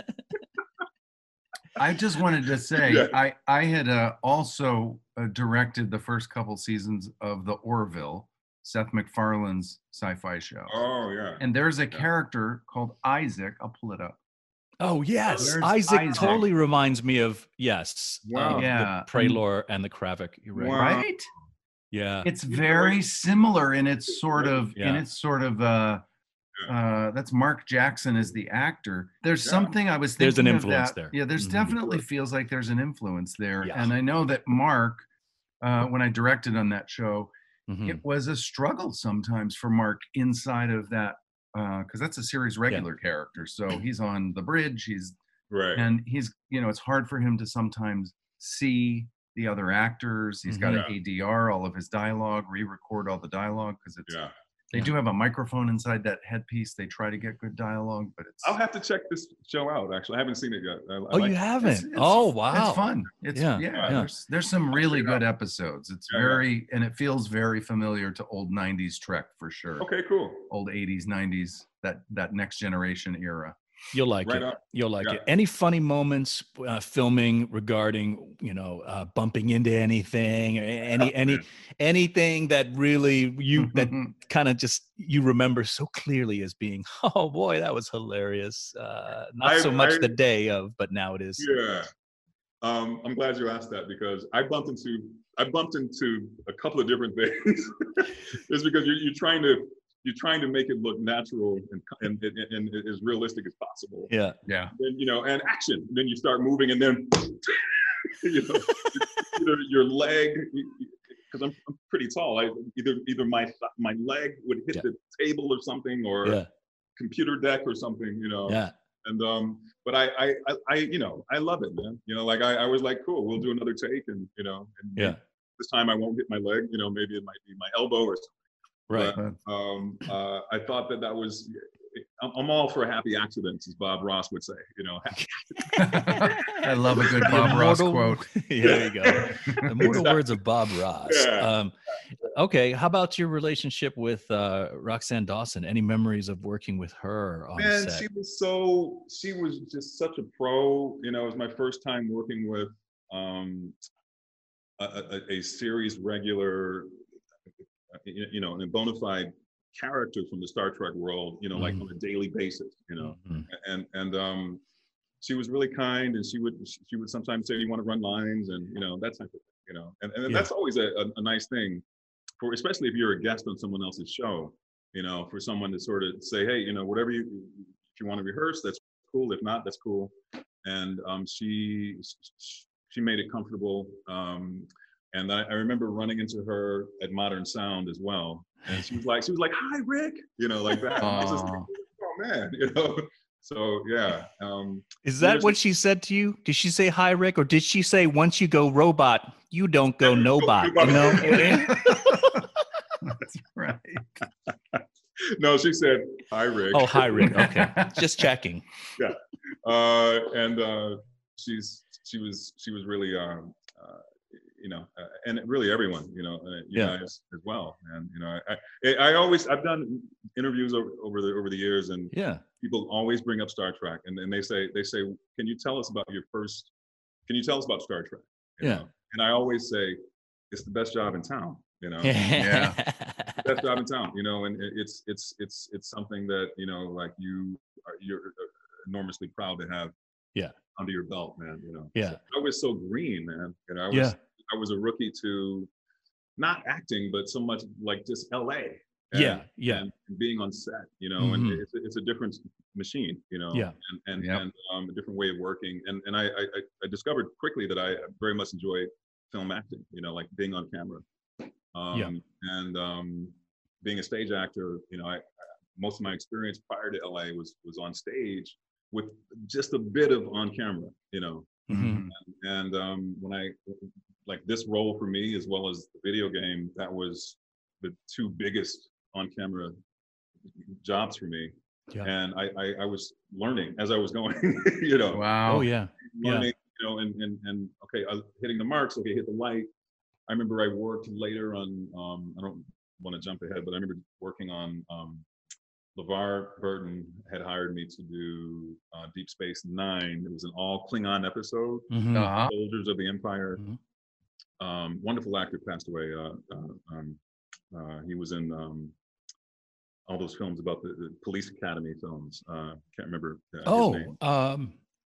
I just wanted to say, Yeah. I, I had uh, also uh, directed the first couple seasons of The Orville, Seth MacFarlane's sci-fi show. Oh yeah. And there's a character called Isaac. I'll pull it up. Oh yes, There's Isaac, Isaac. totally reminds me of yes, Wow. of Yeah, the Praylor and the Kravik. You're right. Wow. Right? Yeah, It's very similar in its sort of in Yeah. its sort of uh uh that's Mark Jackson as the actor. There's Yeah. something I was thinking There's an of influence that. there. Yeah, there's Mhm. definitely feels like there's an influence there. Yeah. And I know that Mark, uh, when I directed on that show, Mhm. it was a struggle sometimes for Mark inside of that because that's a series regular character. So he's on the bridge, he's Right. and he's you know it's hard for him to sometimes see the other actors. He's got Mhm. an A D R all of his dialogue, re-record all the dialogue because it's Yeah. they Yeah. do have a microphone inside that headpiece. They try to get good dialogue, but it's I'll have to check this show out. Actually, I haven't seen it yet. I, I Oh, like you it. haven't? it's- it's- oh, wow. it's fun. It's Yeah, yeah, yeah. There's there's some really check it good episodes. It's Yeah, yeah. very and it feels very familiar to old nineties Trek for sure. Okay, cool. Old eighties, nineties, that that next generation era. You'll like Right it. on. You'll like Yeah. it. Any funny moments uh, filming regarding, you know, uh, bumping into anything, or any any Yeah. anything that really you that Mm-hmm. kind of just you remember so clearly as being, oh boy, that was hilarious. Uh, not I- so much I- the day of, but now it is. Yeah. Um, I'm glad you asked that because I bumped into I bumped into a couple of different things. It's because you're, you're trying to you're trying to make it look natural and and, and, and as realistic as possible. Yeah. Yeah. Then you know, and action. Then you start moving, and then you know, you know your leg. because I'm, I'm pretty tall. I either either my my leg would hit Yeah. the table or something, or Yeah. computer deck or something, you know. Yeah. And um, but I, I I I you know I love it, man. You know, like I, I was like, cool, we'll do another take, and you know, and Yeah. this time I won't hit my leg. You know, maybe it might be my elbow or something. Right. But, um, uh, I thought that that was. I'm, I'm all for happy accidents, as Bob Ross would say. You know. I love a good The Bob Ross immortal- quote. Yeah, there you go. The immortal Exactly. words of Bob Ross. Yeah. Um, okay, how about your relationship with uh, Roxanne Dawson? Any memories of working with her on Man, set? she was so. She was just such a pro. You know, it was my first time working with um, a, a, a series regular. You you know, a bona fide character from the Star Trek world. You know, like Mhm. on a daily basis. You know. Mhm. and and um, she was really kind, and she would she would sometimes say, "You want to run lines?" and you know that type of thing, you know, and and Yeah. that's always a, a, a nice thing, for especially if you're a guest on someone else's show, you know, for someone to sort of say, "Hey, you know, whatever you if you want to rehearse, that's cool. If not, that's cool." And um, she she made it comfortable, um, and I, I remember running into her at Modern Sound as well, and she was like, she was like, "Hi, Rick," you know, like that. I was just like, Aw. oh man, you know. So yeah, um, Is that there's- what she said to you? Did she say hi, Rick, or did she say once you go robot, you don't go no bot? You know? That's right. no, she said, "Hi, Rick." Oh, hi, Rick. Okay, just checking. uh, and uh, she's she was she was really um, uh, you know, uh, and really everyone, you know, uh, you Yeah. guys as well. And you know, I, I I always I've done interviews over, over the over the years, and Yeah. people always bring up Star Trek, and then they say they say, "Can you tell us about your first? Can you tell us about Star Trek?" You Yeah. know? And I always say, "It's the best job in town." You know. Yeah. Best job in town, you know, and it- it's it's it's it's something that, you know, like you are you're enormously proud to have Yeah. under your belt, man. You know. Yeah. So I was so green, man. You know, I was Yeah. I was a rookie to not acting, but so much like just L A. and- Yeah. Yeah. And being on set, you know, and Mhm. it's it's a different machine, you know. Yeah. And and, Yep. and um, a different way of working, and and I, I I- I discovered quickly that I very much enjoy film acting, you know, like being on camera. Um, Yeah. And um, being a stage actor, you know, I, I most of my experience prior to L A was was on stage with just a bit of on camera, you know. Mhm. And um, when I like this role for me, as well as the video game, that was the two biggest on camera jobs for me. Yeah. And I, I I was learning as I was going, you know, Wow. Oh yeah. Yeah. learning, you know, and and and okay, I was hitting the marks. Okay, hit the light. I remember I worked later on. Um, I don't want to jump ahead, but I remember working on. Um, LeVar Burton had hired me to do uh, Deep Space Nine. It was an all Klingon episode, Mhm. Uh-huh. Soldiers of the Empire. Mhm. Um, wonderful actor, passed away. Uh, uh, um, uh, he was in um, all those films about the, the police academy films. Uh, can't remember uh, his Oh, name. um,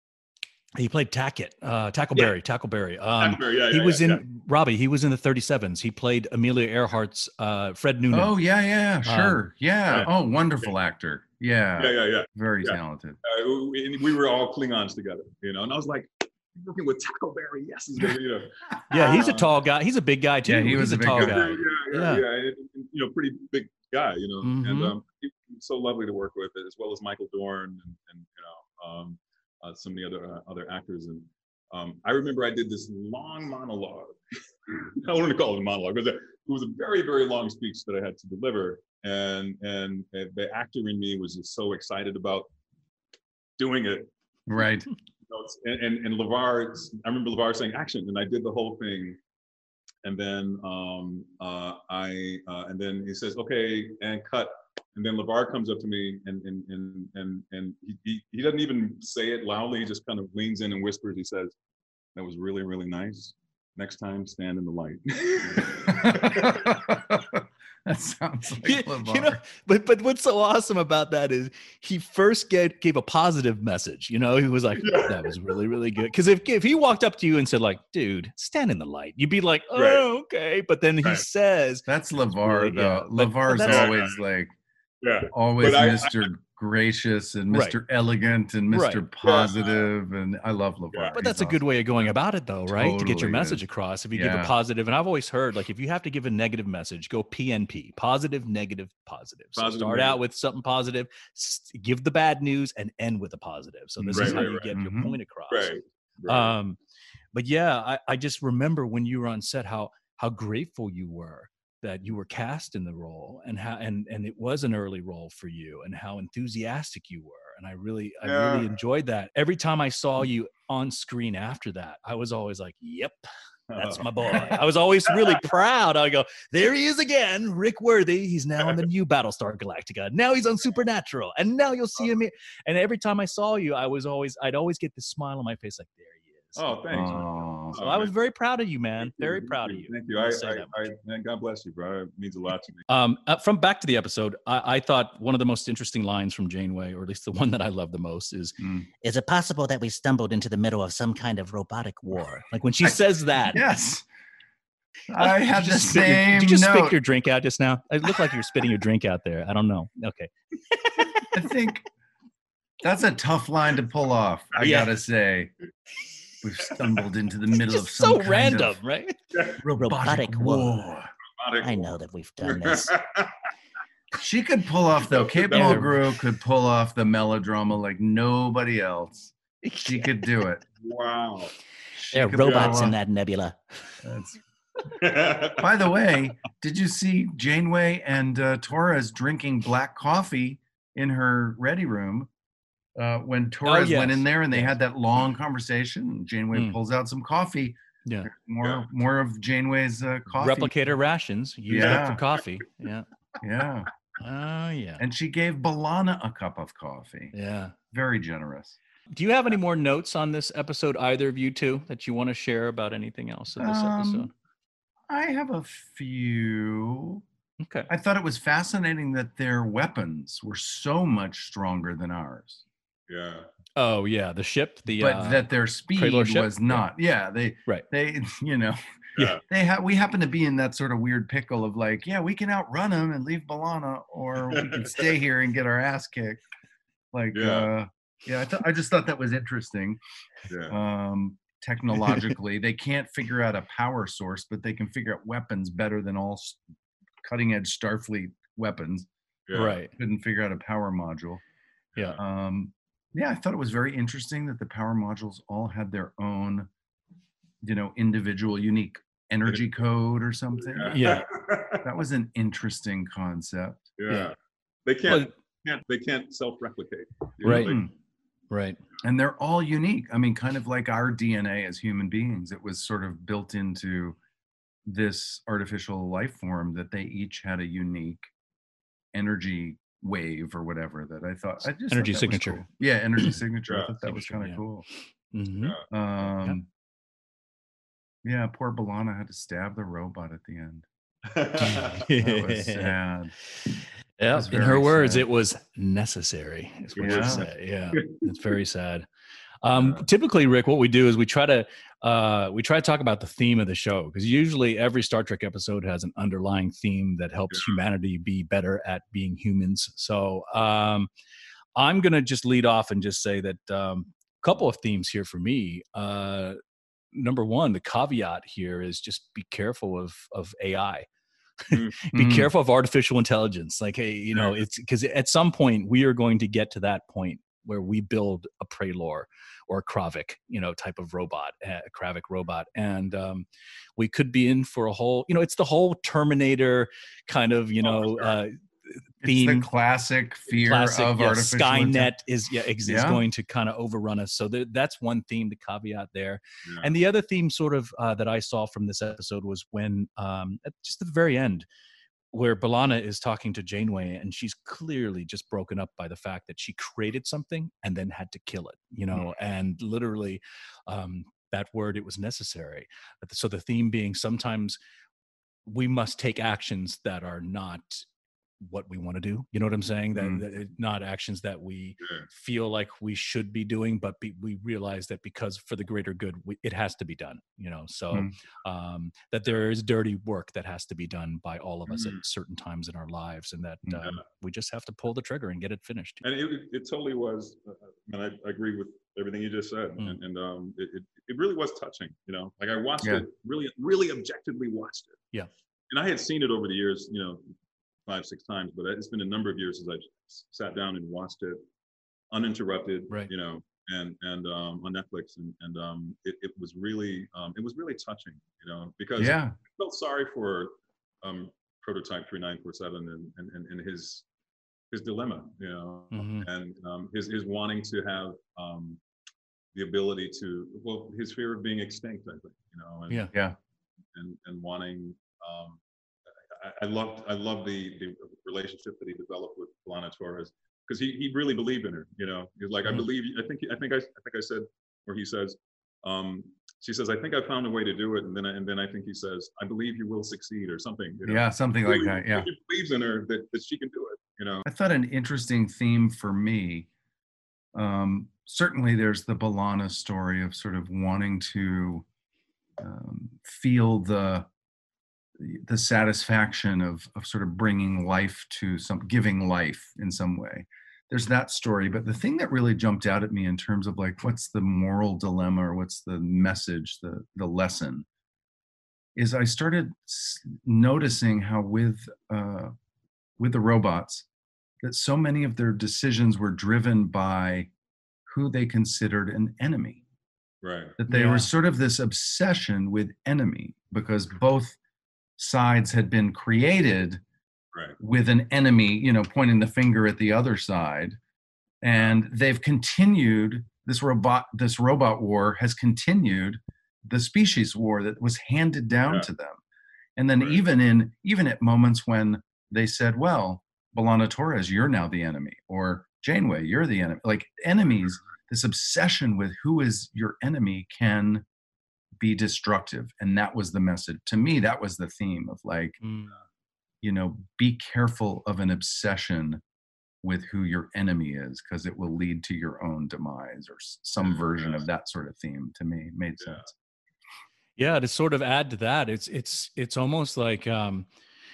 he played Tackett, uh, Tackleberry, Yeah. Tackleberry. Um, Tackleberry, yeah, he yeah, was yeah, in yeah. Robbie. He was in the thirty-sevens. He played Amelia Earhart's uh, Fred Noonan. Oh yeah, yeah, sure. Um, yeah. yeah. Oh, wonderful actor. Yeah. Yeah, yeah, yeah. Very Yeah. talented. Uh, we, we were all Klingons together, you know, and I was like, working with Tackleberry, yes, is gonna, you know. Yeah, he's a Uh, tall guy. He's a big guy too. Yeah, he was he's a big tall guy. guy. Yeah, yeah, Yeah. yeah, and, and, you know, pretty big guy, you know, and Mhm. um, he was so lovely to work with, as well as Michael Dorn and, and you know, um, uh, some of the other uh, other actors. And um, I remember I did this long monologue. I wanted to call it a monologue, but it was a very, very long speech that I had to deliver, and and uh, the actor in me was just so excited about doing it. Right. You know, it's- and, and and LeVar, I remember LeVar saying action, and I did the whole thing, and then um, uh, I uh, and then he says okay and cut, and then LeVar comes up to me and and and and and he, he he doesn't even say it loudly, he just kind of leans in and whispers. He says, "That was really really nice. Next time, stand in the light." That sounds like You, LeVar. you know, but but what's so awesome about that is he first get, gave a positive message. You know, he was like, Yeah. "That was really really good." Because if if he walked up to you and said like, "Dude, stand in the light," you'd be like, "Oh, Right. okay." But then he Right. says, That's LeVar really- yeah, though. but- but LeVar's that's- always like, Yeah. Always But I- Mister Gracious and Right. Mister Elegant and Mister Right. Positive, and I love LeVar. Yeah. But He's that's a good awesome. way of going about it, though, right? To get your Totally message is. across. If you give a Yeah. positive, and I've always heard, like, if you have to give a negative message, go P N P, positive, negative, positive. So Positive, start negative. out with something positive, s- give the bad news, and end with a positive. So this Right, is how right, you right. get your Mhm. point across. Right. right. Um, but yeah, I, I just remember when you were on set how how grateful you were that you were cast in the role, and how and and it was an early role for you, and how enthusiastic you were. And I really I really Yeah. enjoyed that. Every time I saw you on screen after that, I was always like, "Yep, that's my boy." I was always really proud. I go, "There he is again, Rick Worthy. He's now in the new Battlestar Galactica. Now he's on Supernatural, and now you'll see him." Here. And every time I saw you, I was always I'd always get this smile on my face, like, "There he is." Oh, thanks. Oh. So I was very proud of you, man. Thank you, Very thank proud you, of you. Thank you. Let I, me say I, that I, much. man, God bless you, bro. It means a lot to me. Um, uh, from back to the episode, I, I thought one of the most interesting lines from Janeway, or at least the one that I love the most, is Mm. Is it possible that we stumbled into the middle of some kind of robotic war? like when she I- says that. Yes. Uh, I did had you the just spit your- same Did you just note. spit your drink out just now? It looked like you were spitting your drink out there. I don't know. Okay. I think that's a tough line to pull off. I Yeah. gotta say, we've stumbled into the middle of Just some so kind random, of right? robotic, Robotic war. war. I know that we've done this. She could pull off though. Kate Yeah. Mulgrew could pull off the melodrama like nobody else. She could do it. Wow. She There are could pull robots in off- that nebula. That's- By the way, did you see Janeway and uh, Torres drinking black coffee in her ready room uh, when Torres went yes. in there and they Yes. had that long conversation? Janeway Mm. pulls out some coffee. Yeah. There's more, Yeah. more of Janeway's uh, coffee. Replicator rations used up Yeah. for coffee. Yeah. Yeah, Oh, yeah. and she gave Balana a cup of coffee. Yeah. Very generous. Do you have any more notes on this episode, either of you two, that you want to share about anything else of this Um, episode? I have a few. Okay. I thought it was fascinating that their weapons were so much stronger than ours. Yeah. Oh, yeah. The ship, the. but uh, that their speed Cradler ship? was not. Yeah, they Right. they you know Yeah. they ha- we happen to be in that sort of weird pickle of like, yeah, we can outrun them and leave Balana, or we can stay here and get our ass kicked. Like, Yeah. uh, yeah, I thought I just thought that was interesting. Yeah. Um, technologically, they can't figure out a power source, but they can figure out weapons better than all s- cutting edge Starfleet weapons. yeah. Right. Couldn't figure out a power module. Yeah. Um, yeah, I thought it was very interesting that the power modules all had their own, you know, individual, unique energy code or something. Yeah. That was an interesting concept. yeah. Yeah. They can't, Well, can't they can't self-replicate. You know, Right. like- Mm. right. And they're all unique. I mean, kind of like our D N A as human beings. It was sort of built into this artificial life form that they each had a unique energy wave or whatever that I thought I just thought Energy that was signature. cool. Yeah, energy signature. I Yeah, thought that was kind signature, of yeah. cool. hmm Yeah. Um, yeah, poor Balana had to stab the robot at the end. That was sad. Yeah, was in her very words, sad. it was necessary. Is what Yeah. she said. Yeah, it's very sad. Um, typically, Rick, what we do is we try to uh, we try to talk about the theme of the show, because usually every Star Trek episode has an underlying theme that helps humanity be better at being humans. So um, I'm gonna just lead off and just say that a um, couple of themes here for me. Uh, number one, the caveat here is just be careful of of A I. be Mm. careful of artificial intelligence. Like, hey, you know, it's because at some point we are going to get to that point where we build a Prelor or a Kravik, you know, type of robot, a Kravik robot. And um, we could be in for a whole, you know, it's the whole Terminator kind of, you know, uh, It's theme. the classic fear Classic, of yeah, artificial Skynet intelligence. is yeah, ex- is Yeah. going to kind of overrun us. So th- that's one theme, the caveat there. Yeah. And the other theme, sort of, uh, that I saw from this episode was when, um, at just at the very end, where Balana is talking to Janeway, and she's clearly just broken up by the fact that she created something and then had to kill it, you know, and literally um, that word, it was necessary. But the- So the theme being sometimes we must take actions that are not what we want to do. You know what I'm saying? That, Mm. that it, not actions that we Yeah. feel like we should be doing, but be, we realize that because for the greater good, we, it has to be done. You know, so Mm. um, that there is dirty work that has to be done by all of us Mhm. at certain times in our lives, and that Yeah. um, we just have to pull the trigger and get it finished. And it, it totally was, uh, and I, I agree with everything you just said. Mm. And, and um, it, it, it really was touching, you know, like I watched Yeah. it, really, really objectively watched it. Yeah. And I had seen it over the years, you know, five, six times, but it's been a number of years since I sat down and watched it uninterrupted, Right. you know, and, and um, on Netflix. And, and um, it, it was really, um, it was really touching, you know, because Yeah. I felt sorry for um, Prototype three nine four seven and, and, and, and his, his dilemma, you know, Mhm. and um, his, his wanting to have um, the ability to, well, his fear of being extinct, I think, you know, and, Yeah. Yeah. and, and wanting, um, I, I loved, I loved the, the relationship that he developed with Lana Torres, because he, he really believed in her, you know, he was like, Mhm. I believe, I think, I think I, I think I said, where he says, um, she says, I think I found a way to do it. And then, I, and then I think he says, I believe you will succeed or something. You know? Yeah. Something like Really- that. Yeah. He believes in her that, that she can do it, you know? I thought an interesting theme for me, um, certainly there's the B'Elanna story of sort of wanting to um, feel the the satisfaction of of sort of bringing life to some, giving life in some way. There's that story, but the thing that really jumped out at me in terms of like what's the moral dilemma or what's the message, the the lesson, is I started s- noticing how with uh, with the robots, that so many of their decisions were driven by who they considered an enemy. Right. That they Yeah. were sort of this obsession with enemy because both sides had been created Right. with an enemy, you know, pointing the finger at the other side. And they've continued this robot, this robot war has continued the species war that was handed down Yeah. to them. And then Right. even in even at moments when they said, well, B'Elanna Torres, you're now the enemy, or Janeway, you're the enemy. Like enemies, this obsession with who is your enemy can be destructive. And that was the message. To me, that was the theme of like, Mm. you know, be careful of an obsession with who your enemy is, because it will lead to your own demise, or s- some Yeah. version of that sort of theme. To me, made Yeah. sense. Yeah, to sort of add to that, it's it's it's almost like um,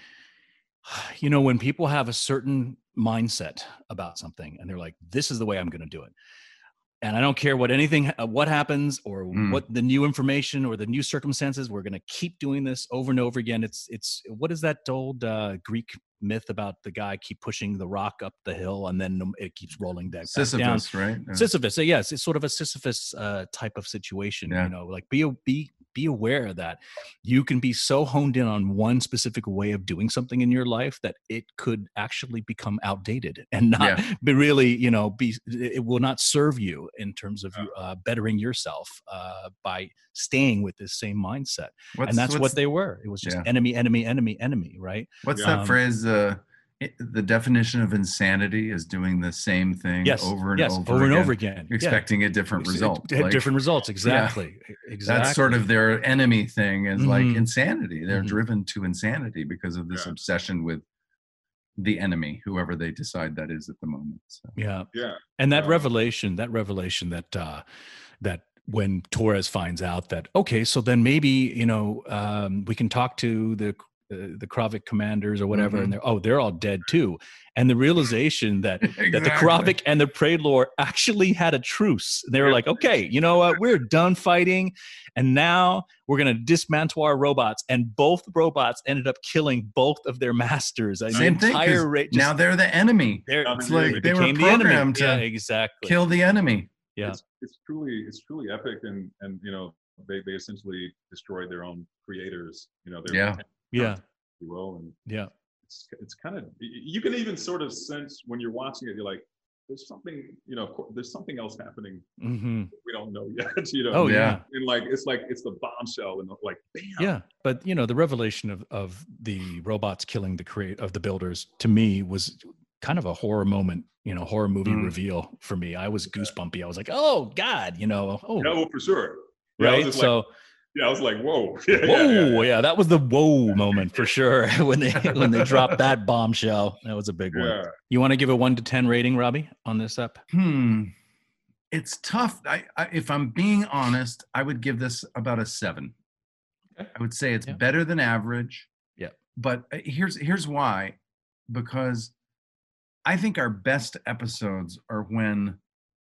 you know, when people have a certain mindset about something and they're like, "This is the way I'm going to do it," and I don't care what anything, uh, what happens, or Mm. what the new information or the new circumstances. We're going to keep doing this over and over again. It's it's what is that old uh, Greek myth about the guy keep pushing the rock up the hill and then it keeps rolling back, back down? Sisyphus, right? Uh, Sisyphus. So yes, it's sort of a Sisyphus uh, type of situation. Yeah. You know, like be a, be be aware that you can be so honed in on one specific way of doing something in your life that it could actually become outdated and not Yeah. be really, you know, be it will not serve you in terms of you uh, bettering yourself uh, by staying with this same mindset. what's, and that's what's, what they were. It was just yeah. enemy, enemy, enemy, enemy. Right. What's Yeah. that Um, phrase? Uh, it, the definition of insanity is doing the same thing Yes. over and yes. over, over and again, over again. Yeah. expecting a different Ex- result. it had Like, different results. Exactly. Exactly. that's sort of their enemy thing, is like Mhm. insanity. They're Mhm. driven to insanity because of this Yeah. obsession with the enemy, whoever they decide that is at the moment. So. Yeah. Yeah. And that Um, revelation, that revelation that uh that when Torres finds out that, okay, so then maybe, you know, um, we can talk to the uh, the Kravik commanders or whatever, Mhm. and they're, oh, they're all dead too. And the realization that that the Exactly. Kravik and the Praelor actually had a truce. They were Yeah. like, okay, you know what? We're done fighting. And now we're going to dismantle our robots. And both robots ended up killing both of their masters. And Same the thing. 'Cause entire ra- just- now they're the enemy. they're, Now It's they're like the they were became the enemy. programmed to Yeah, exactly. kill the enemy. Yeah. It's, it's truly, it's truly epic. And, and, you know, they, they essentially destroyed their own creators, you know, their, Yeah. Yeah. if you will. And Yeah. it's, it's kind of, you can even sort of sense when you're watching it, you're like, there's something, you know, there's something else happening hmm we don't know yet, you know. Oh, Yeah. yeah. And like, it's like, it's the bombshell and like, bam. Yeah, but you know, the revelation of of the robots killing the create of the builders, to me, was kind of a horror moment. You know, horror movie Mm. reveal for me. I was goosebumpy. I was like, oh God, you know, oh No, for sure. Yeah, I was right. just So like, Yeah, I was like, whoa. Yeah, Whoa, yeah, yeah, yeah, yeah. that was the whoa moment for sure when they when they dropped that bombshell. That was a big one. Yeah. You want to give a one to ten rating, Robbie, on this up? Hmm. It's tough. I, I if I'm being honest, I would give this about a seven. Okay. I would say it's Yeah. better than average. Yeah. But uh, here's here's why. Because I think our best episodes are when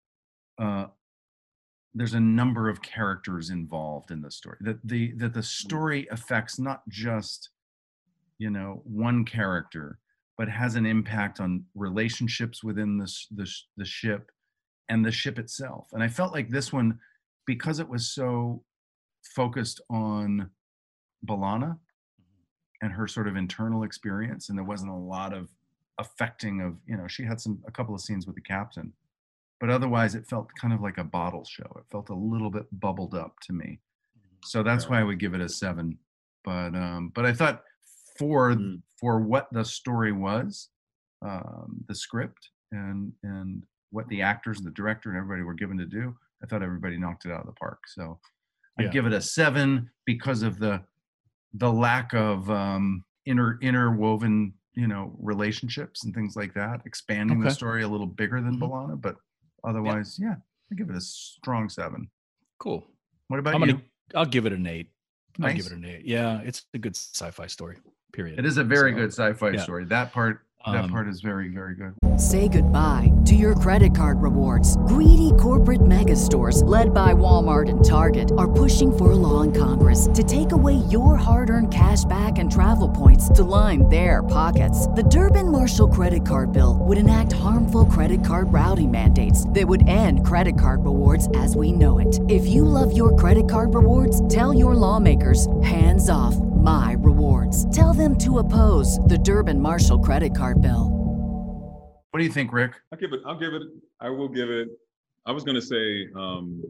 uh, there's a number of characters involved in the story. That the that the story affects not just, you know, one character, but has an impact on relationships within this the sh- the ship and the ship itself. And I felt like this one, because it was so focused on B'Elanna and her sort of internal experience, and there wasn't a lot of affecting of, you know, she had some a couple of scenes with the captain, but otherwise it felt kind of like a bottle show. It felt a little bit bubbled up to me. So that's why I would give it a seven. But um, but I thought for Mm. for what the story was, um, the script and and what the actors and the director and everybody were given to do, I thought everybody knocked it out of the park. So I'd Yeah. give it a seven because of the the lack of um, inter interwoven, you know, relationships and things like that, expanding the Okay. story a little bigger than Mhm. B'Elanna, but otherwise, yeah, I give it a strong seven. Cool. What about I'm you? gonna I'll give it an eight. I'll give Nice. it an eight. Yeah, it's a good sci-fi story. Period. It is a very So, good sci-fi yeah. story. That part, that Um, part is very, very good. Say goodbye to your credit card rewards. Greedy corporate mega stores, led by Walmart and Target, are pushing for a law in Congress to take away your hard-earned cash back and travel points to line their pockets. The Durbin-Marshall credit card bill would enact harmful credit card routing mandates that would end credit card rewards as we know it. If you love your credit card rewards, tell your lawmakers, hands off my rewards. Tell them to oppose the Durbin-Marshall credit card bill. What do you think, Rick? I'll give it, I'll give it, I will give it, I was gonna say, um,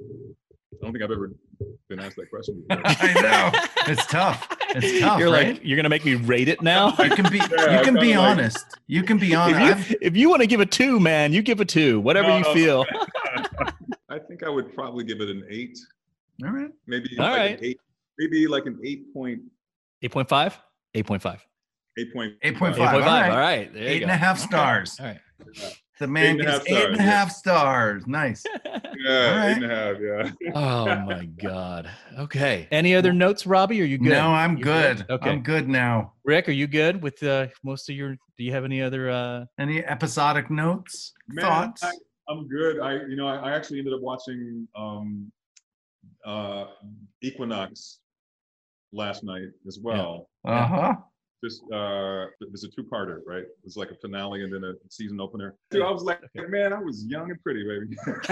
I don't think I've ever been asked that question before. I know. It's tough. It's tough, You're right? like, you're gonna make me rate it now? You can be Yeah, you can kinda be like- honest. You can be honest. if I've- you, if you want to give a two, man, you give a two. Whatever No, you no. feel. I think I would probably give it an eight, all right. maybe All like right. an eight, maybe like an eight point, eight point five? eight point five. eight point, eight point eight five. point All five. right. All right. There you Eight go. and a half Okay. stars. All right. The man Eight and a gets half eight and a stars, yeah. half stars. Nice. Yeah, All eight and a half, yeah. Oh my God. Okay. Any other notes, Robbie? Are you good? No, I'm You good. Okay. I'm good now. Rick, are you good with uh, most of your? Do you have any other? Uh, Any episodic notes? Man, Thoughts? I, I'm good. I, you know, I, I actually ended up watching um, uh, Equinox last night as well. Uh-huh. Just uh, there's a two-parter, right? It's like a finale and then a season opener. Dude, I was like, man, I was young and pretty, baby.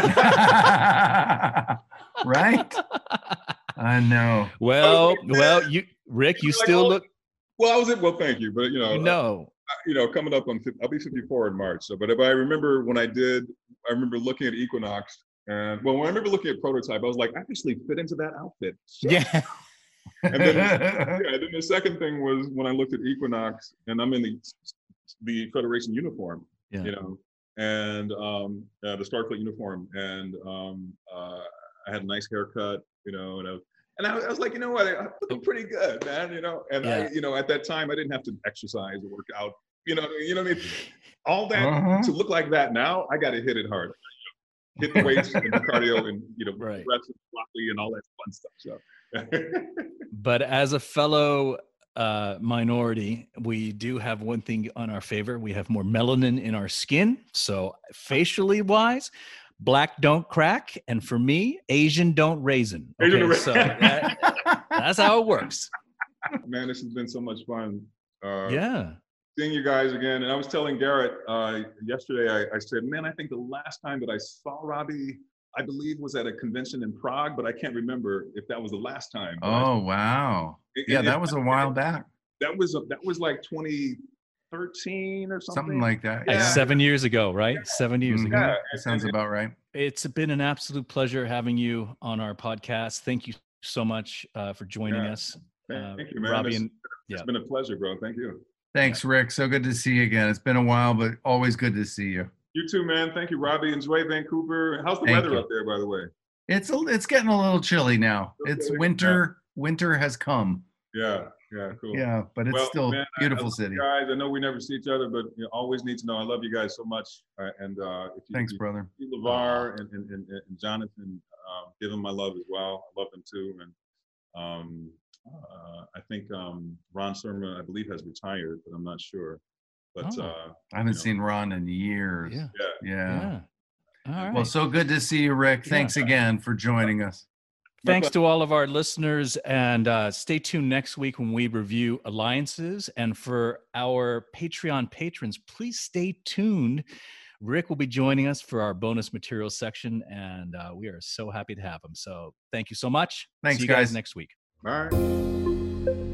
Right? I know. well, Oh, man. well, you, Rick, you Like, still oh, look. well, I was it. Well, thank you, but you know, You know. you know, coming up on, fif- I'll be fifty-four in March. So, but if I remember when I did, I remember looking at Equinox, and well, when I remember looking at Prototype, I was like, I actually fit into that outfit. Shit. Yeah. And then, yeah, then the second thing was when I looked at Equinox, and I'm in the the Federation uniform, Yeah. you know, and um, uh, the Starfleet uniform, and um, uh, I had a nice haircut, you know, and I was, and I was, I was like, you know what, I'm looking pretty good, man, you know, and Yeah. I, you know, at that time I didn't have to exercise or work out, you know, you know what I mean? All that Uh-huh. to look like that now, I got to hit it hard, hit the weights and the cardio, and you know, Right. reps and broccoli and all that fun stuff. So. But as a fellow uh, minority, we do have one thing on our favor. We have more melanin in our skin. So facially wise, black don't crack. And for me, Asian don't raisin. Asian Okay, don't so that, that's how it works. Man, this has been so much fun. Uh, Yeah. Seeing you guys again. And I was telling Garrett uh, yesterday, I, I said, man, I think the last time that I saw Robbie, I believe was at a convention in Prague, but I can't remember if that was the last time. But I- Oh, wow. it- Yeah, it- that was a while back. That was, a, that was like twenty thirteen or something. Something like that. Hey, Yeah. seven years ago, right? Seven years Mhm. ago. Yeah, That sounds and- about right. It's been an absolute pleasure having you on our podcast. Thank you so much uh, for joining Yeah. us. Thank Uh, you, man. Robbie It's- and It's yeah. been a pleasure, bro. Thank you. Thanks, Rick. So good to see you again. It's been a while, but always good to see you. You too, man. Thank you, Robbie. Enjoy Vancouver. How's the Thank weather you. up there, by the way? It's a, it's getting a little chilly now. Okay, It's yeah. winter. Winter has come. Yeah, yeah, cool. Yeah, but it's Well, still man, I- beautiful I love city. you guys, I know we never see each other, but you always need to know I love you guys so much. Uh, and uh, if you, Thanks, if you brother. see LeVar and, and, and, and Jonathan, um, give them my love as well. I love them too. And um, uh, I think um, Ron Surma, I believe, has retired, but I'm not sure. But Oh. uh, I haven't you know. seen Ron in years. Yeah. yeah, Yeah. Yeah. All right. Well, so good to see you, Rick. Yeah. Thanks again for joining us. Thanks to all of our listeners, and uh, stay tuned next week when we review alliances. And for our Patreon patrons, please stay tuned. Rick will be joining us for our bonus materials section, and uh, we are so happy to have him. So thank you so much. Thanks, See you guys guys. next week. all right.